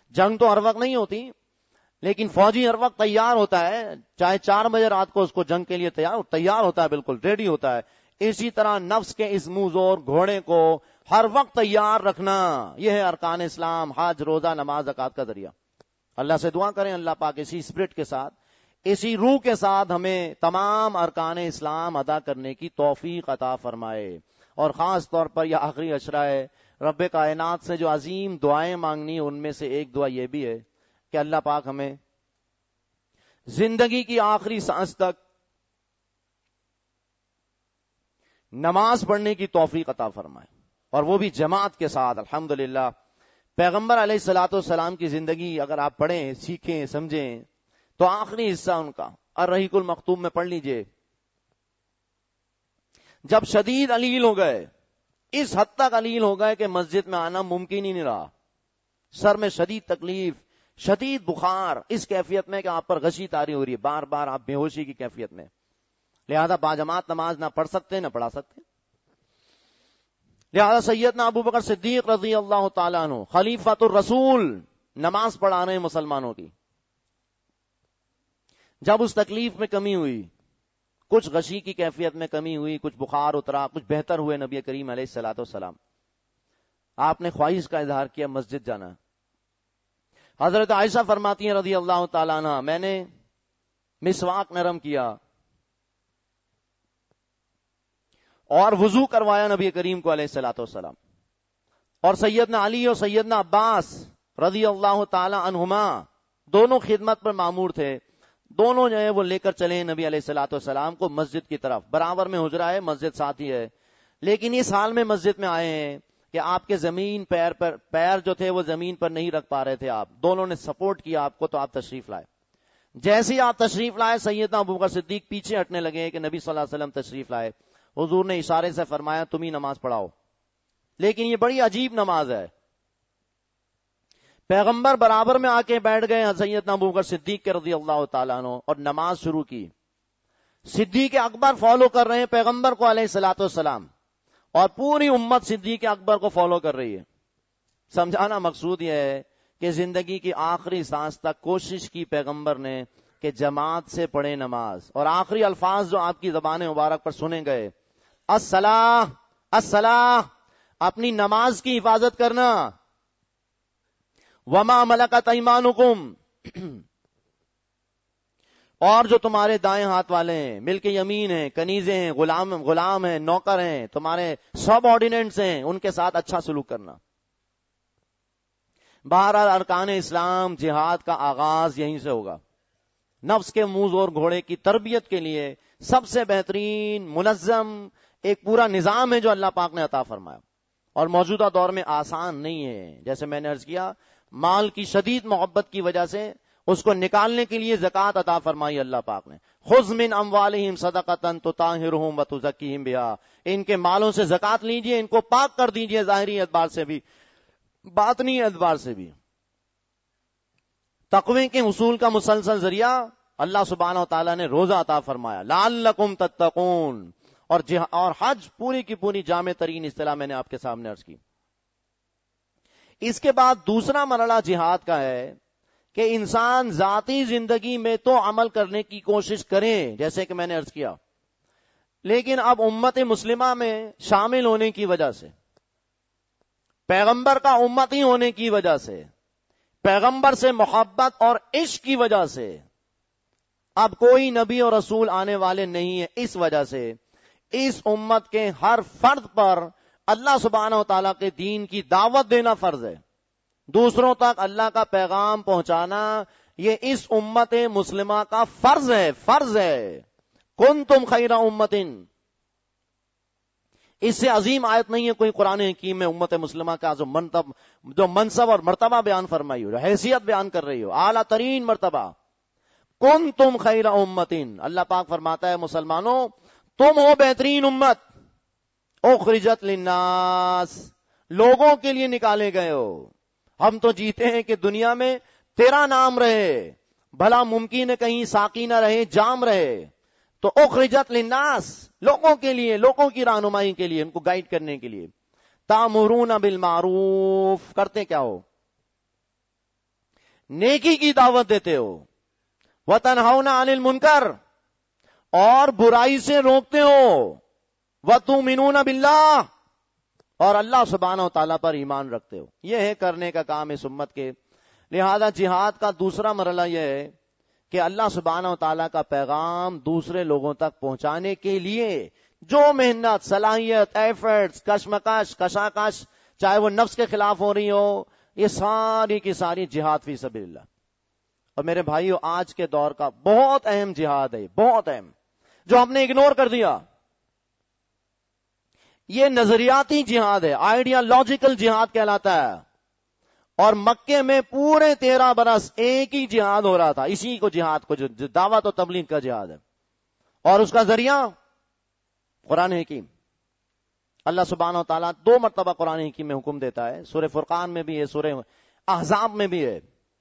جنگ تو ہر وقت نہیں ہوتی، لیکن فوجی ہر وقت تیار ہوتا ہے، چاہے چار بجے رات کو اس کو جنگ کے لیے تیار تیار ہوتا ہے، بالکل ریڈی ہوتا ہے. اسی طرح نفس کے اس موزور گھوڑے کو ہر وقت تیار رکھنا، یہ ہے ارکان اسلام، حج، روزہ، نماز، زکات کا ذریعہ. اللہ سے دعا کریں اللہ پاک اسی اسپرٹ کے ساتھ، اسی روح کے ساتھ ہمیں تمام ارکان اسلام ادا کرنے کی توفیق عطا فرمائے. اور خاص طور پر یہ آخری عشرہ ہے، رب کائنات سے جو عظیم دعائیں مانگنی، ان میں سے ایک دعا یہ بھی ہے کہ اللہ پاک ہمیں زندگی کی آخری سانس تک نماز پڑھنے کی توفیق عطا فرمائے، اور وہ بھی جماعت کے ساتھ. الحمدللہ پیغمبر علیہ الصلوۃ والسلام کی زندگی اگر آپ پڑھیں، سیکھیں، سمجھیں تو آخری حصہ ان کا الرحیق المختوم میں پڑھ لیجئے. جب شدید علیل ہو گئے، اس حد تک علیل ہو گئے کہ مسجد میں آنا ممکن ہی نہیں رہا، سر میں شدید تکلیف، شدید بخار، اس کیفیت میں کہ آپ پر غشی طاری ہو رہی ہے، بار بار آپ بے ہوشی کی کیفیت میں، لہذا باجماعت نماز نہ پڑھ سکتے نہ پڑھا سکتے. لہذا سیدنا ابو بکر صدیق رضی اللہ تعالیٰ عنہ خلیفۃ الرسول نماز پڑھا رہے ہیں مسلمانوں کی. جب اس تکلیف میں کمی ہوئی، کچھ غشی کی کیفیت میں کمی ہوئی، کچھ بخار اترا، کچھ بہتر ہوئے، نبی کریم علیہ الصلوۃ والسلام آپ نے خواہش کا اظہار کیا مسجد جانا. حضرت عائشہ فرماتی ہیں رضی اللہ تعالیٰ عنہ، میں نے مسواک نرم کیا اور وضو کروایا نبی کریم کو علیہ الصلوۃ والسلام، اور سیدنا علی اور سیدنا عباس رضی اللہ تعالی عنہما دونوں خدمت پر مامور تھے، دونوں جو ہے وہ لے کر چلے نبی علیہ الصلوۃ والسلام کو مسجد کی طرف. برابر میں حجرہ ہے، مسجد ساتھ ہی ہے، لیکن اس حال میں مسجد میں آئے ہیں کہ آپ کے زمین پیر پر پیر جو تھے وہ زمین پر نہیں رکھ پا رہے تھے، آپ دونوں نے سپورٹ کیا آپ کو، تو آپ تشریف لائے. جیسے ہی آپ تشریف لائے، سیدنا ابوبکر صدیق پیچھے ہٹنے لگے کہ نبی صلی اللہ علیہ وسلم تشریف لائے. حضور نے اشارے سے فرمایا تم ہی نماز پڑھاؤ. لیکن یہ بڑی عجیب نماز ہے. پیغمبر برابر میں آ کے بیٹھ گئے سیدنا ابوبکر صدیق کے رضی اللہ تعالیٰ عنہ، اور نماز شروع کی. صدیق اکبر فالو کر رہے ہیں پیغمبر کو علیہ الصلوۃ والسلام، اور پوری امت صدیق اکبر کو فالو کر رہی ہے. سمجھانا مقصود یہ ہے کہ زندگی کی آخری سانس تک کوشش کی پیغمبر نے کہ جماعت سے پڑھے نماز، اور آخری الفاظ جو آپ کی زبان مبارک پر سنے گئے، الصلاۃ الصلاۃ، اپنی نماز کی حفاظت کرنا. وما ملکت ایمانکم، اور جو تمہارے دائیں ہاتھ والے ہیں، ملک یمین ہیں، کنیزیں ہیں، غلام غلام ہیں، نوکر ہیں، تمہارے سب آرڈیننٹس ہیں، ان کے ساتھ اچھا سلوک کرنا. بہرحال ارکان اسلام جہاد کا آغاز یہیں سے ہوگا. نفس کے موز اور گھوڑے کی تربیت کے لیے سب سے بہترین منظم ایک پورا نظام ہے جو اللہ پاک نے عطا فرمایا، اور موجودہ دور میں آسان نہیں ہے. جیسے میں نے عرض کیا، مال کی شدید محبت کی وجہ سے اس کو نکالنے کے لیے زکات عطا فرمائی اللہ پاک نے. خذ من اموالہم صدقۃ تطہرہم وتزکیہم بہا، ان کے مالوں سے زکات لیجئے، ان کو پاک کر دیجئے، ظاہری اعتبار سے بھی باطنی اعتبار سے بھی. تقوی کے حصول کا مسلسل ذریعہ اللہ سبحانہ و تعالیٰ نے روزہ عطا فرمایا، لعلکم تتقون، اور اور حج پوری کی پوری جامع ترین اصطلاح میں نے آپ کے سامنے عرض کی. اس کے بعد دوسرا مرحلہ جہاد کا ہے کہ انسان ذاتی زندگی میں تو عمل کرنے کی کوشش کریں جیسے کہ میں نے عرض کیا، لیکن اب امت مسلمہ میں شامل ہونے کی وجہ سے، پیغمبر کا امتی ہونے کی وجہ سے، پیغمبر سے محبت اور عشق کی وجہ سے اب کوئی نبی اور رسول آنے والے نہیں ہے. اس وجہ سے اس امت کے ہر فرد پر اللہ سبحانہ و تعالیٰ کے دین کی دعوت دینا فرض ہے. دوسروں تک اللہ کا پیغام پہنچانا یہ اس امت مسلمہ کا فرض ہے فرض ہے. کنتم خیر امتن، اس سے عظیم آیت نہیں ہے کوئی قرآن حکیم میں امت مسلمہ کا جو منصب جو منصب اور مرتبہ بیان فرمائی ہو، جو حیثیت بیان کر رہی ہو، اعلیٰ ترین مرتبہ. کنتم خیر امتن، اللہ پاک فرماتا ہے مسلمانوں تم ہو بہترین امت، اخرجت للناس، لوگوں کے لیے نکالے گئے ہو. ہم تو جیتے ہیں کہ دنیا میں تیرا نام رہے، بھلا ممکن ہے کہیں ساقی نہ رہے، جام رہے. تو اخرجت للناس، لوگوں کے لیے، لوگوں کی رہنمائی کے لیے، ان کو گائیڈ کرنے کے لیے. تامرون بالمعروف، کرتے کیا ہو؟ نیکی کی دعوت دیتے ہو، وَتَنْهَوْنَ عَنِ الْمُنْكَرِ، اور برائی سے روکتے ہو، وَتُؤْمِنُونَ بِاللَّهِ، اور اللہ سبحانہ و تعالیٰ پر ایمان رکھتے ہو. یہ ہے کرنے کا کام اس امت کے. لہذا جہاد کا دوسرا مرحلہ یہ ہے کہ اللہ سبحانہ و تعالیٰ کا پیغام دوسرے لوگوں تک پہنچانے کے لیے جو محنت، صلاحیت، ایفرٹس، کشمکش، کشاکش، چاہے وہ نفس کے خلاف ہو رہی ہو، یہ ساری کی ساری جہاد فی سبیل اللہ. اور میرے بھائیو، آج کے دور کا بہت اہم جہاد ہے، بہت اہم، جو ہم نے اگنور کر دیا. یہ نظریاتی جہاد ہے، آئیڈیالوجیکل جہاد کہلاتا ہے. اور مکے میں پورے تیرہ برس ایک ہی جہاد ہو رہا تھا، اسی کو جہاد کو، جو دعوت و تبلیغ کا جہاد ہے. اور اس کا ذریعہ قرآن حکیم. اللہ سبحانہ و تعالیٰ دو مرتبہ قرآن حکیم میں حکم دیتا ہے، سورہ فرقان میں بھی ہے، سورہ احزاب میں بھی ہے.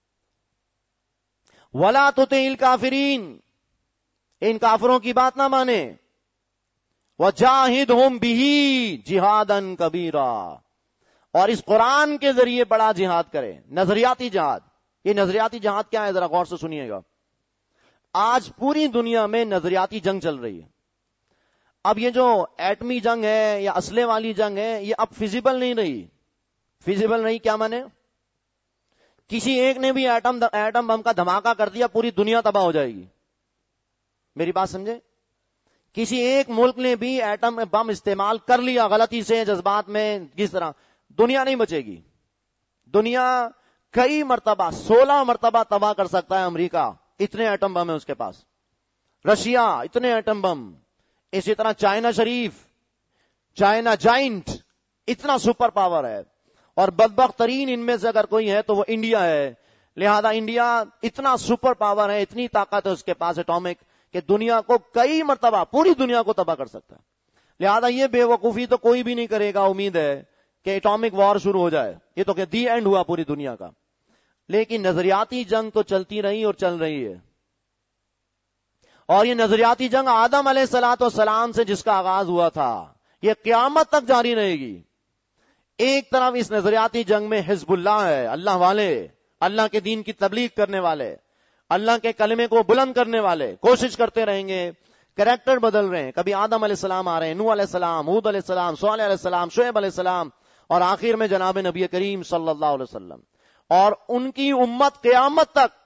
وَلَا تُطِعِ الْكَافِرِينَ، ان کافروں کی بات نہ مانے. وَجَاهِدْهُمْ بِهِ جِهَادًا كَبِيرًا، اور اس قرآن کے ذریعے بڑا جہاد کرے. نظریاتی جہاد. یہ نظریاتی جہاد کیا ہے؟ ذرا غور سے سنیے گا. آج پوری دنیا میں نظریاتی جنگ چل رہی ہے. اب یہ جو ایٹمی جنگ ہے یا اسلحے والی جنگ ہے، یہ اب فیزیبل نہیں رہی. فیزیبل نہیں کیا مانے؟ کسی ایک نے بھی ایٹم ایٹم بم کا دھماکہ کر دیا، پوری دنیا تباہ ہو جائے گی. میری بات سمجھے؟ کسی ایک ملک نے بھی ایٹم بم استعمال کر لیا غلطی سے، جذبات میں، کس طرح، دنیا نہیں بچے گی. دنیا کئی مرتبہ، سولہ مرتبہ تباہ کر سکتا ہے امریکہ، اتنے ایٹم بم ہے اس کے پاس. رشیا اتنے ایٹم بم. اسی طرح چائنا شریف، چائنا جائنٹ، اتنا سپر پاور ہے. اور بدبخت ترین ان میں سے اگر کوئی ہے تو وہ انڈیا ہے. لہذا انڈیا اتنا سپر پاور ہے، اتنی طاقت ہے اس کے پاس ایٹامک، کہ دنیا کو کئی مرتبہ، پوری دنیا کو تباہ کر سکتا ہے. لہذا یہ بے وقوفی تو کوئی بھی نہیں کرے گا امید ہے کہ ایٹامک وار شروع ہو جائے. یہ تو کہ دی اینڈ ہوا پوری دنیا کا. لیکن نظریاتی جنگ تو چلتی رہی اور چل رہی ہے. اور یہ نظریاتی جنگ آدم علیہ الصلوۃ والسلام سے جس کا آغاز ہوا تھا، یہ قیامت تک جاری رہے گی. ایک طرف اس نظریاتی جنگ میں حزب اللہ ہے، اللہ والے، اللہ کے دین کی تبلیغ کرنے والے، اللہ کے کلمے کو بلند کرنے والے کوشش کرتے رہیں گے. کریکٹر بدل رہے ہیں، کبھی آدم علیہ السلام آ رہے ہیں، نوح علیہ السلام، ہود علیہ السلام، صالح علیہ السلام، شعیب علیہ السلام، اور آخر میں جناب نبی کریم صلی اللہ علیہ وسلم. اور ان کی امت قیامت تک،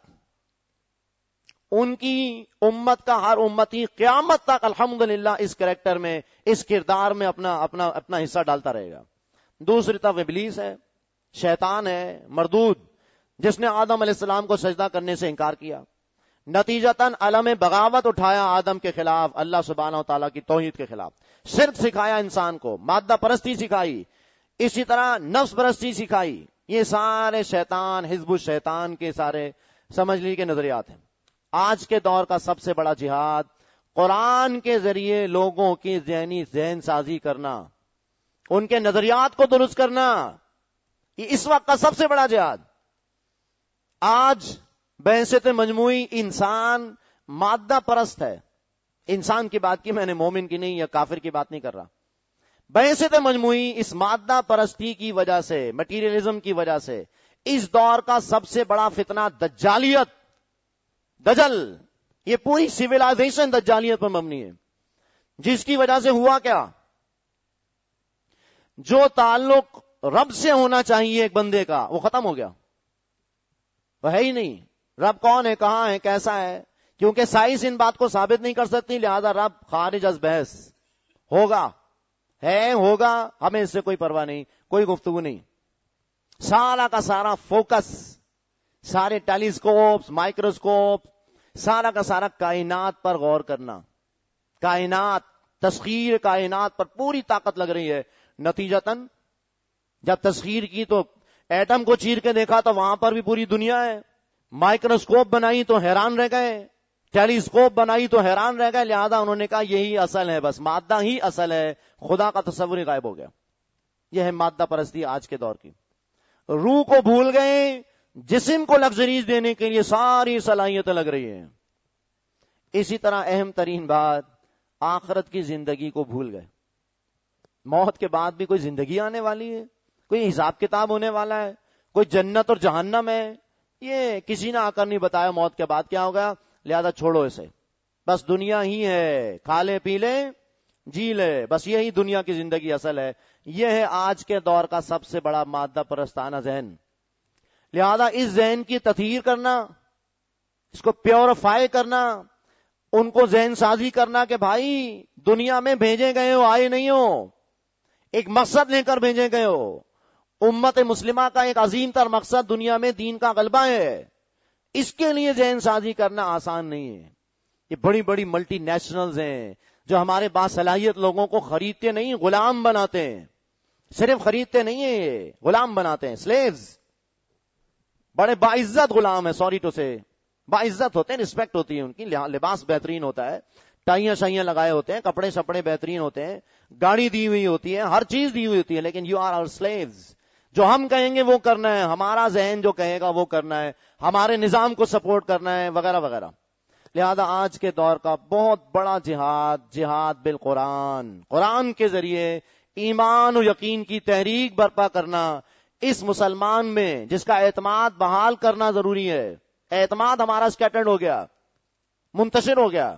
ان کی امت کا ہر امتی قیامت تک الحمدللہ اس کریکٹر میں، اس کردار میں اپنا اپنا اپنا حصہ ڈالتا رہے گا. دوسری طرف ابلیس ہے، شیطان ہے مردود، جس نے آدم علیہ السلام کو سجدہ کرنے سے انکار کیا. نتیجتاً علم بغاوت اٹھایا آدم کے خلاف، اللہ سبحانہ و تعالیٰ کی توحید کے خلاف. شرک سکھایا انسان کو، مادہ پرستی سکھائی، اسی طرح نفس پرستی سکھائی. یہ سارے شیطان، حزب الشیطان کے سارے سمجھ لی کے نظریات ہیں. آج کے دور کا سب سے بڑا جہاد قرآن کے ذریعے لوگوں کی ذہنی ذہن سازی کرنا، ان کے نظریات کو درست کرنا، یہ اس وقت کا سب سے بڑا جہاد. آج بحثیت مجموعی انسان مادہ پرست ہے. انسان کی بات کی میں نے، مومن کی نہیں یا کافر کی بات نہیں کر رہا. بحثیت مجموعی اس مادہ پرستی کی وجہ سے، مٹیریلزم کی وجہ سے، اس دور کا سب سے بڑا فتنہ دجالیت، دجل، یہ پوری سیولائزیشن دجالیت پر مبنی ہے. جس کی وجہ سے ہوا کیا؟ جو تعلق رب سے ہونا چاہیے ایک بندے کا، وہ ختم ہو گیا. وہ ہے ہی نہیں. رب کون ہے، کہاں ہے، کیسا ہے؟ کیونکہ سائنس ان بات کو ثابت نہیں کر سکتی، لہذا رب خارج از بحث. ہوگا، ہے، ہوگا، ہمیں اس سے کوئی پرواہ نہیں، کوئی گفتگو نہیں. سارا کا سارا فوکس، سارے ٹیلیسکوپس، مائکروسکوپ، سارا کا سارا کائنات پر غور کرنا، کائنات، تسخیر کائنات پر پوری طاقت لگ رہی ہے. نتیجتاً جب تسخیر کی تو ایٹم کو چیر کے دیکھا تو وہاں پر بھی پوری دنیا ہے. مائکروسکوپ بنائی تو حیران رہ گئے، ٹیلیسکوپ بنائی تو حیران رہ گئے. لہذا انہوں نے کہا یہی اصل ہے، بس مادہ ہی اصل ہے، خدا کا تصور ہی غائب ہو گیا. یہ ہے مادہ پرستی آج کے دور کی. روح کو بھول گئے، جسم کو لگژریز دینے کے لیے ساری صلاحیتیں لگ رہی ہیں. اسی طرح اہم ترین بات، آخرت کی زندگی کو بھول گئے. موت کے بعد بھی کوئی زندگی آنے والی ہے، کوئی حساب کتاب ہونے والا ہے، کوئی جنت اور جہنم ہے، یہ کسی نے آ کر نہیں بتایا موت کے بعد کیا ہوگا، لہذا چھوڑو اسے، بس دنیا ہی ہے، کھا لے پی لے جی لے، بس یہی دنیا کی زندگی اصل ہے۔ یہ ہے آج کے دور کا سب سے بڑا مادہ پرستانہ ذہن۔ لہذا اس ذہن کی تطہیر کرنا، اس کو پیوریفائی کرنا، ان کو ذہن سازی کرنا کہ بھائی دنیا میں بھیجے گئے ہو، آئے نہیں ہو، ایک مقصد لے کر بھیجے گئے ہو۔ امت مسلمہ کا ایک عظیم تر مقصد دنیا میں دین کا غلبہ ہے، اس کے لیے ذہن سازی کرنا آسان نہیں ہے۔ یہ بڑی بڑی ملٹی نیشنلز ہیں جو ہمارے باصلاحیت لوگوں کو خریدتے نہیں، غلام بناتے ہیں۔ صرف خریدتے نہیں ہیں، یہ غلام بناتے ہیں، سلیوز، بڑے باعزت غلام ہیں، سوری ٹو سے، باعزت ہوتے ہیں، رسپیکٹ ہوتی ہے ان کی، لباس بہترین ہوتا ہے، ٹائیاں شائیاں لگائے ہوتے ہیں، کپڑے شپڑے بہترین ہوتے ہیں، گاڑی دی ہوئی ہوتی ہے، ہر چیز دی ہوئی ہوتی ہے، لیکن یو آر آور سلیوز۔ جو ہم کہیں گے وہ کرنا ہے، ہمارا ذہن جو کہے گا وہ کرنا ہے، ہمارے نظام کو سپورٹ کرنا ہے، وغیرہ وغیرہ۔ لہذا آج کے دور کا بہت بڑا جہاد، جہاد بالقرآن، قرآن کے ذریعے ایمان و یقین کی تحریک برپا کرنا، اس مسلمان میں جس کا اعتماد بحال کرنا ضروری ہے۔ اعتماد ہمارا سکیٹرڈ ہو گیا، منتشر ہو گیا۔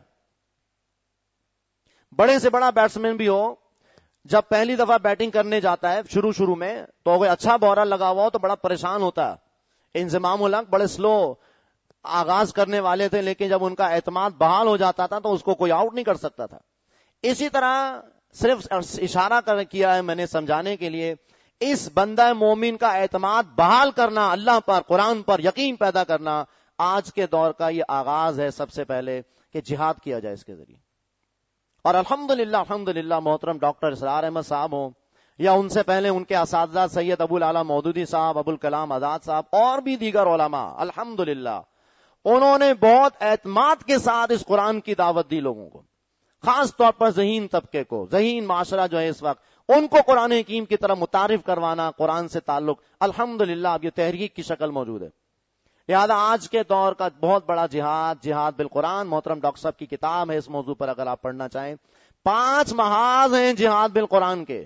بڑے سے بڑا بیٹسمین بھی ہو، جب پہلی دفعہ بیٹنگ کرنے جاتا ہے شروع شروع میں تو کوئی اچھا بولر لگا ہوا ہو تو بڑا پریشان ہوتا ہے۔ انضمام الحق بڑے سلو آغاز کرنے والے تھے، لیکن جب ان کا اعتماد بحال ہو جاتا تھا تو اس کو کوئی آؤٹ نہیں کر سکتا تھا۔ اسی طرح صرف اشارہ کر کیا ہے میں نے سمجھانے کے لیے، اس بندہ مومن کا اعتماد بحال کرنا، اللہ پر، قرآن پر یقین پیدا کرنا، آج کے دور کا یہ آغاز ہے سب سے پہلے کہ جہاد کیا جائے اس کے ذریعے۔ اور الحمدللہ الحمدللہ محترم ڈاکٹر اسرار احمد صاحب ہوں یا ان سے پہلے ان کے اساتذہ سید ابو العلا مودودی صاحب، ابو الکلام آزاد صاحب اور بھی دیگر علماء، الحمدللہ انہوں نے بہت اعتماد کے ساتھ اس قرآن کی دعوت دی لوگوں کو، خاص طور پر ذہین طبقے کو، ذہین معاشرہ جو ہے اس وقت، ان کو قرآن حکیم کی طرف متعارف کروانا، قرآن سے تعلق، الحمدللہ اب یہ تحریک کی شکل موجود ہے۔ لہذا آج کے دور کا بہت بڑا جہاد، جہاد بالقرآن، محترم ڈاکٹر صاحب کی کتاب ہے اس موضوع پر، اگر آپ پڑھنا چاہیں۔ پانچ محاذ ہیں جہاد بالقرآن کے،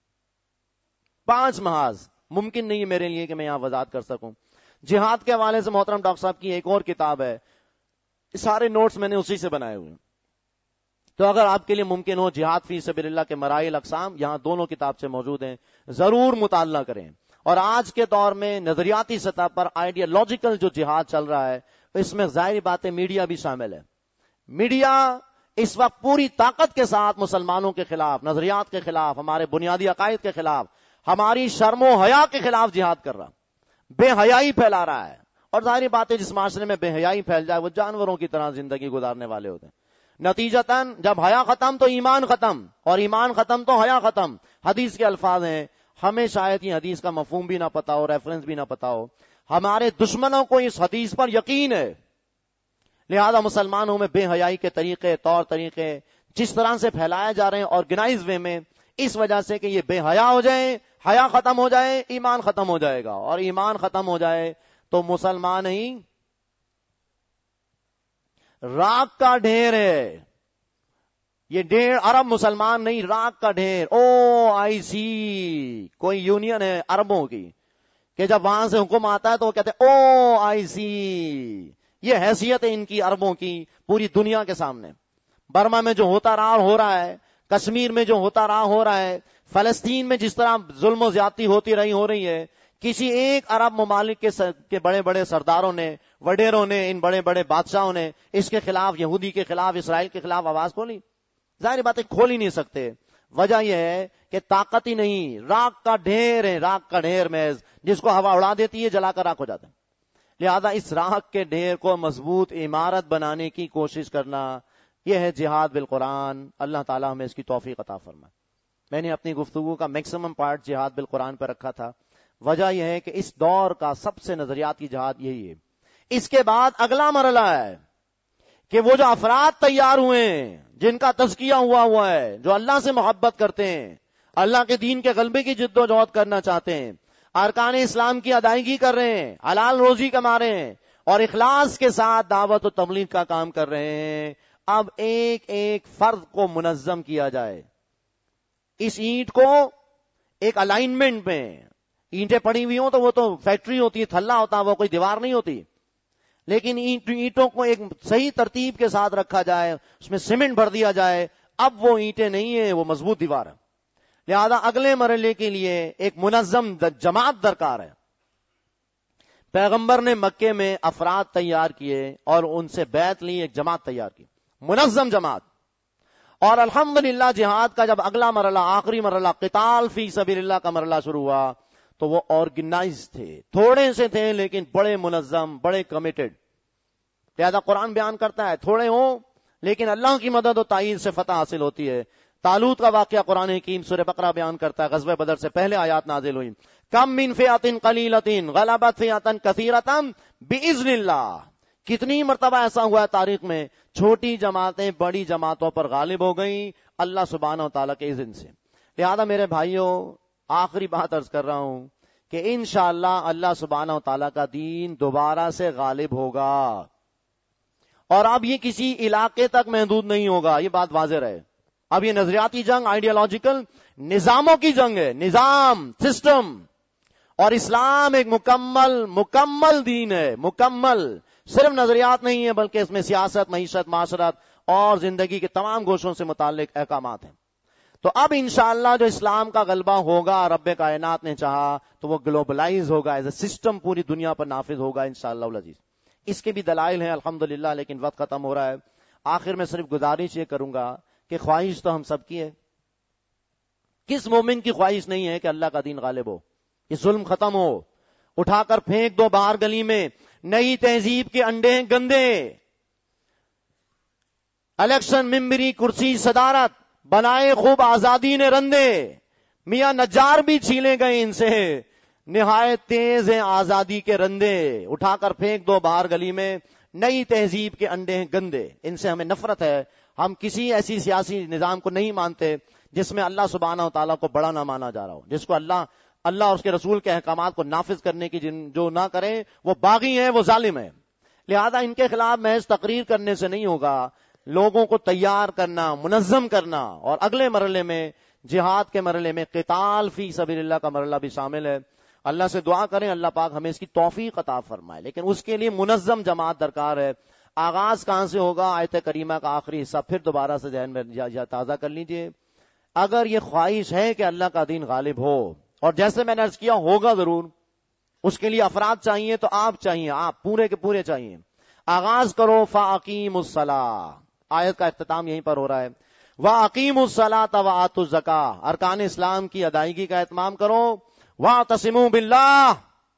پانچ محاذ، ممکن نہیں ہے میرے لیے کہ میں یہاں وضاحت کر سکوں۔ جہاد کے حوالے سے محترم ڈاکٹر صاحب کی ایک اور کتاب ہے، سارے نوٹس میں نے اسی سے بنائے ہوئے ہیں، تو اگر آپ کے لیے ممکن ہو، جہاد فی سبیل اللہ کے مراحل اقسام، یہاں دونوں کتاب سے موجود ہیں، ضرور مطالعہ کریں۔ اور آج کے دور میں نظریاتی سطح پر آئیڈیالوجیکل جو جہاد چل رہا ہے، اس میں ظاہری بات ہے میڈیا بھی شامل ہے۔ میڈیا اس وقت پوری طاقت کے ساتھ مسلمانوں کے خلاف، نظریات کے خلاف، ہمارے بنیادی عقائد کے خلاف، ہماری شرم و حیا کے خلاف جہاد کر رہا، بے حیائی پھیلا رہا ہے۔ اور ظاہری بات ہے جس معاشرے میں بے حیائی پھیل جائے وہ جانوروں کی طرح زندگی گزارنے والے ہوتے ہیں۔ نتیجتاً جب حیا ختم تو ایمان ختم، اور ایمان ختم تو حیا ختم۔ حدیث کے الفاظ ہیں، ہمیں شاید یہ حدیث کا مفہوم بھی نہ پتا ہو، ریفرنس بھی نہ پتا ہو، ہمارے دشمنوں کو اس حدیث پر یقین ہے۔ لہذا مسلمانوں میں بے حیائی کے طریقے، طور طریقے جس طرح سے پھیلائے جا رہے ہیں آرگنائز وے میں، اس وجہ سے کہ یہ بے حیا ہو جائے، حیا ختم ہو جائے، ایمان ختم ہو جائے گا، اور ایمان ختم ہو جائے تو مسلمان ہی راک کا ڈھیر ہے۔ یہ ڈھیر عرب مسلمان نہیں، راک کا ڈھیر۔ او آئی سی کوئی یونین ہے عربوں کی کہ جب وہاں سے حکم آتا ہے تو وہ کہتے ہیں او آئی سی، یہ حیثیت ہے ان کی عربوں کی پوری دنیا کے سامنے۔ برما میں جو ہوتا رہا ہو رہا ہے، کشمیر میں جو ہوتا رہا ہو رہا ہے، فلسطین میں جس طرح ظلم و زیادتی ہوتی رہی ہو رہی ہے، کسی ایک عرب ممالک کے سر کے بڑے بڑے سرداروں نے، وڈیروں نے، ان بڑے بڑے بادشاہوں نے اس کے خلاف، یہودی کے خلاف، اسرائیل کے خلاف آواز کھولی؟ ظاہر باتیں کھول ہی نہیں سکتے۔ وجہ یہ ہے کہ طاقت ہی نہیں، راک کا ڈھیر ہے، راک کا ڈھیر محض، جس کو ہوا اڑا دیتی ہے جلا کر راک ہو جاتا ہے۔ لہذا اس راک کے ڈھیر کو مضبوط عمارت بنانے کی کوشش کرنا، یہ ہے جہاد بالقرآن۔ اللہ تعالیٰ ہمیں اس کی توفیق عطا فرمائے۔ میں نے اپنی گفتگو کا میکسیمم پارٹ جہاد بالقرآن پر رکھا تھا، وجہ یہ ہے کہ اس دور کا سب سے نظریاتی جہاد یہی ہے۔ اس کے بعد اگلا مرحلہ ہے کہ وہ جو افراد تیار ہوئے ہیں، جن کا تزکیہ ہوا ہوا ہے، جو اللہ سے محبت کرتے ہیں، اللہ کے دین کے غلبے کی جد و جہد کرنا چاہتے ہیں، ارکان اسلام کی ادائیگی کر رہے ہیں، حلال روزی کما رہے ہیں، اور اخلاص کے ساتھ دعوت و تبلیغ کا کام کر رہے ہیں، اب ایک ایک فرد کو منظم کیا جائے، اس اینٹ کو ایک الائنمنٹ میں، اینٹیں پڑی ہوئی ہوں تو وہ تو فیکٹری ہوتی ہے، تھلا ہوتا، وہ کوئی دیوار نہیں ہوتی. لیکن اینٹوں کو ایک صحیح ترتیب کے ساتھ رکھا جائے، اس میں سیمنٹ بھر دیا جائے، اب وہ اینٹیں نہیں ہیں، وہ مضبوط دیوار ہے. لہذا اگلے مرحلے کے لیے ایک منظم جماعت درکار ہے. پیغمبر نے مکے میں افراد تیار کیے اور ان سے بیعت لی، ایک جماعت تیار کی، منظم جماعت. اور الحمدللہ جہاد کا جب اگلا مرحلہ، آخری مرحلہ قتال فی سبیل اللہ کا مرحلہ شروع ہوا تو وہ آرگنائز تھے، تھوڑے سے تھے لیکن بڑے منظم، بڑے کمیٹڈ. لہذا قرآن بیان کرتا ہے تھوڑے ہوں لیکن اللہ کی مدد و تائید سے فتح حاصل ہوتی ہے. طالوت کا واقعہ قرآن حکیم سورہ بقرہ بیان کرتا ہے، غزوہ بدر سے پہلے آیات نازل ہوئی. کم من فئۃ قلیلۃ غلبت فئۃ کثیرۃ باذن اللہ. کتنی مرتبہ ایسا ہوا ہے تاریخ میں، چھوٹی جماعتیں بڑی جماعتوں پر غالب ہو گئیں اللہ سبحانہ و تعالیٰ کے اذن سے. لہذا میرے بھائیوں، آخری بات عرض کر رہا ہوں کہ انشاءاللہ اللہ سبحانہ و تعالیٰ کا دین دوبارہ سے غالب ہوگا، اور اب یہ کسی علاقے تک محدود نہیں ہوگا، یہ بات واضح رہے. اب یہ نظریاتی جنگ، آئیڈیالوجیکل نظاموں کی جنگ ہے، نظام، سسٹم. اور اسلام ایک مکمل مکمل دین ہے، مکمل. صرف نظریات نہیں ہے بلکہ اس میں سیاست، معیشت، معاشرت اور زندگی کے تمام گوشوں سے متعلق احکامات ہیں. تو اب انشاءاللہ جو اسلام کا غلبہ ہوگا، رب کائنات نے چاہا تو وہ گلوبلائز ہوگا، ایز اے سسٹم پوری دنیا پر نافذ ہوگا انشاءاللہ العزیز. اس کے بھی دلائل ہیں الحمدللہ، لیکن وقت ختم ہو رہا ہے. آخر میں صرف گزارش یہ کروں گا کہ خواہش تو ہم سب کی ہے. کس مومن کی خواہش نہیں ہے کہ اللہ کا دین غالب ہو، یہ ظلم ختم ہو. اٹھا کر پھینک دو باہر گلی میں، نئی تہذیب کے انڈے ہیں گندے. الیکشن، ممبری، کرسی، صدارت بنائے خوب آزادی نے رندے، میاں نجار بھی چھیلے گئے ان سے، نہایت تیز ہیں آزادی کے رندے. اٹھا کر پھینک دو باہر گلی میں، نئی تہذیب کے انڈے ہیں گندے. ان سے ہمیں نفرت ہے. ہم کسی ایسی سیاسی نظام کو نہیں مانتے جس میں اللہ سبحانہ و تعالیٰ کو بڑا نہ مانا جا رہا ہو، جس کو اللہ اللہ اور اس کے رسول کے احکامات کو نافذ کرنے کی جن جو نہ کریں وہ باغی ہیں، وہ ظالم ہیں. لہذا ان کے خلاف محض تقریر کرنے سے نہیں ہوگا، لوگوں کو تیار کرنا، منظم کرنا. اور اگلے مرحلے میں، جہاد کے مرحلے میں قتال فی سبیل اللہ کا مرحلہ بھی شامل ہے. اللہ سے دعا کریں اللہ پاک ہمیں اس کی توفیق عطا فرمائے، لیکن اس کے لیے منظم جماعت درکار ہے. آغاز کہاں سے ہوگا؟ آیت کریمہ کا آخری حصہ پھر دوبارہ سے ذہن میں تازہ کر لیجئے. اگر یہ خواہش ہے کہ اللہ کا دین غالب ہو، اور جیسے میں نے عرض کیا ہوگا ضرور، اس کے لیے افراد چاہیے تو آپ چاہیے، آپ پورے کے پورے چاہیے. آغاز کرو فَأَقِیمُوا الصَّلَاةَ، آیت کا اختتام یہیں پر ہو رہا ہے. وَأَقِیمُوا الصَّلَاةَ وَآتُوا الزَّکَاةَ، ارکان اسلام کی ادائیگی کا اہتمام کرو. وَاعْتَصِمُوا بِاللَّهِ،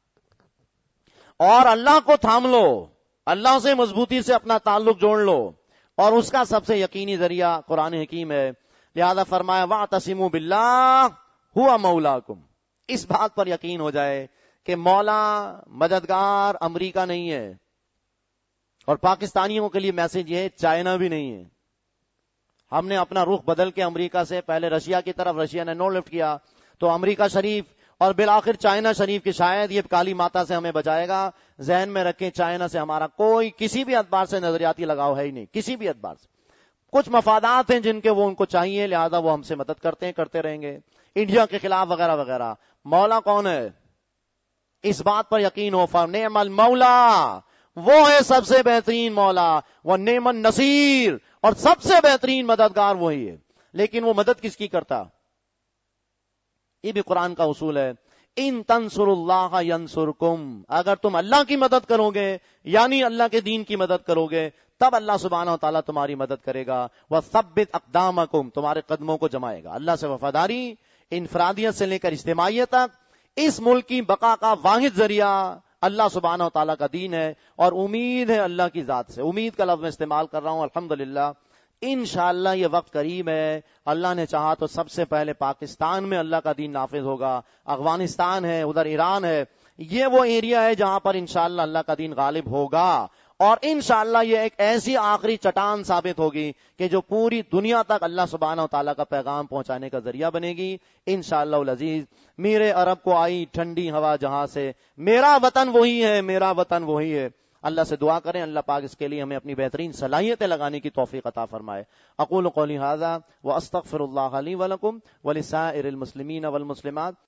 اور اللہ کو تھام لو، اللہ سے مضبوطی سے اپنا تعلق جوڑ لو، اور اس کا سب سے یقینی ذریعہ قرآن حکیم ہے. لہذا فرمایا وَاعْتَصِمُوا بِاللَّهِ هُوَ مَوْلَاكُمْ. اس بات پر یقین ہو جائے کہ مولا، مددگار امریکہ نہیں ہے، اور پاکستانیوں کے لیے میسج یہ ہے چائنا بھی نہیں ہے. ہم نے اپنا رخ بدل کے امریکہ سے پہلے رشیا کی طرف، رشیا نے نو لفٹ کیا تو امریکہ شریف، اور بالآخر چائنا شریف کی شاید یہ کالی ماتا سے ہمیں بچائے گا. ذہن میں رکھیں چائنا سے ہمارا کوئی کسی بھی اعتبار سے نظریاتی لگاؤ ہے ہی نہیں، کسی بھی اعتبار سے. کچھ مفادات ہیں جن کے وہ ان کو چاہیے، لہذا وہ ہم سے مدد کرتے ہیں، کرتے رہیں گے، انڈیا کے خلاف وغیرہ وغیرہ. مولا کون ہے؟ اس بات پر یقین ہو، فَنِعْمَ الْمَوْلَى، وہ ہے سب سے بہترین مولا. وَنِعْمَ النَّصِيرُ، اور سب سے بہترین مددگار وہی ہے. لیکن وہ مدد کس کی کرتا؟ یہ بھی قرآن کا اصول ہے. ان تنصر اللہ ینصرکم، اگر تم اللہ کی مدد کرو گے یعنی اللہ کے دین کی مدد کرو گے تب اللہ سبحانہ و تعالیٰ تمہاری مدد کرے گا. وَثَبِّتْ أَقْدَامَكُمْ، تمہارے قدموں کو جمائے گا. اللہ سے وفاداری، انفرادیت سے لے کر اجتماعیت تک، اس ملک کی بقا کا واحد ذریعہ اللہ سبحانہ و تعالیٰ کا دین ہے. اور امید ہے اللہ کی ذات سے، امید کا لفظ میں استعمال کر رہا ہوں الحمدللہ. انشاءاللہ یہ وقت قریب ہے، اللہ نے چاہا تو سب سے پہلے پاکستان میں اللہ کا دین نافذ ہوگا. افغانستان ہے، ادھر ایران ہے، یہ وہ ایریا ہے جہاں پر انشاءاللہ اللہ کا دین غالب ہوگا. اور انشاءاللہ یہ ایک ایسی آخری چٹان ثابت ہوگی کہ جو پوری دنیا تک اللہ سبحانہ و تعالیٰ کا پیغام پہنچانے کا ذریعہ بنے گی انشاءاللہ العزیز. میرے عرب کو آئی ٹھنڈی ہوا جہاں سے، میرا وطن وہی ہے، میرا وطن وہی ہے. اللہ سے دعا کریں اللہ پاک اس کے لیے ہمیں اپنی بہترین صلاحیتیں لگانے کی توفیق عطا فرمائے. اقول قولی ھذا واستغفر اللہ لی ولکم ولسائر المسلمین والمسلمات.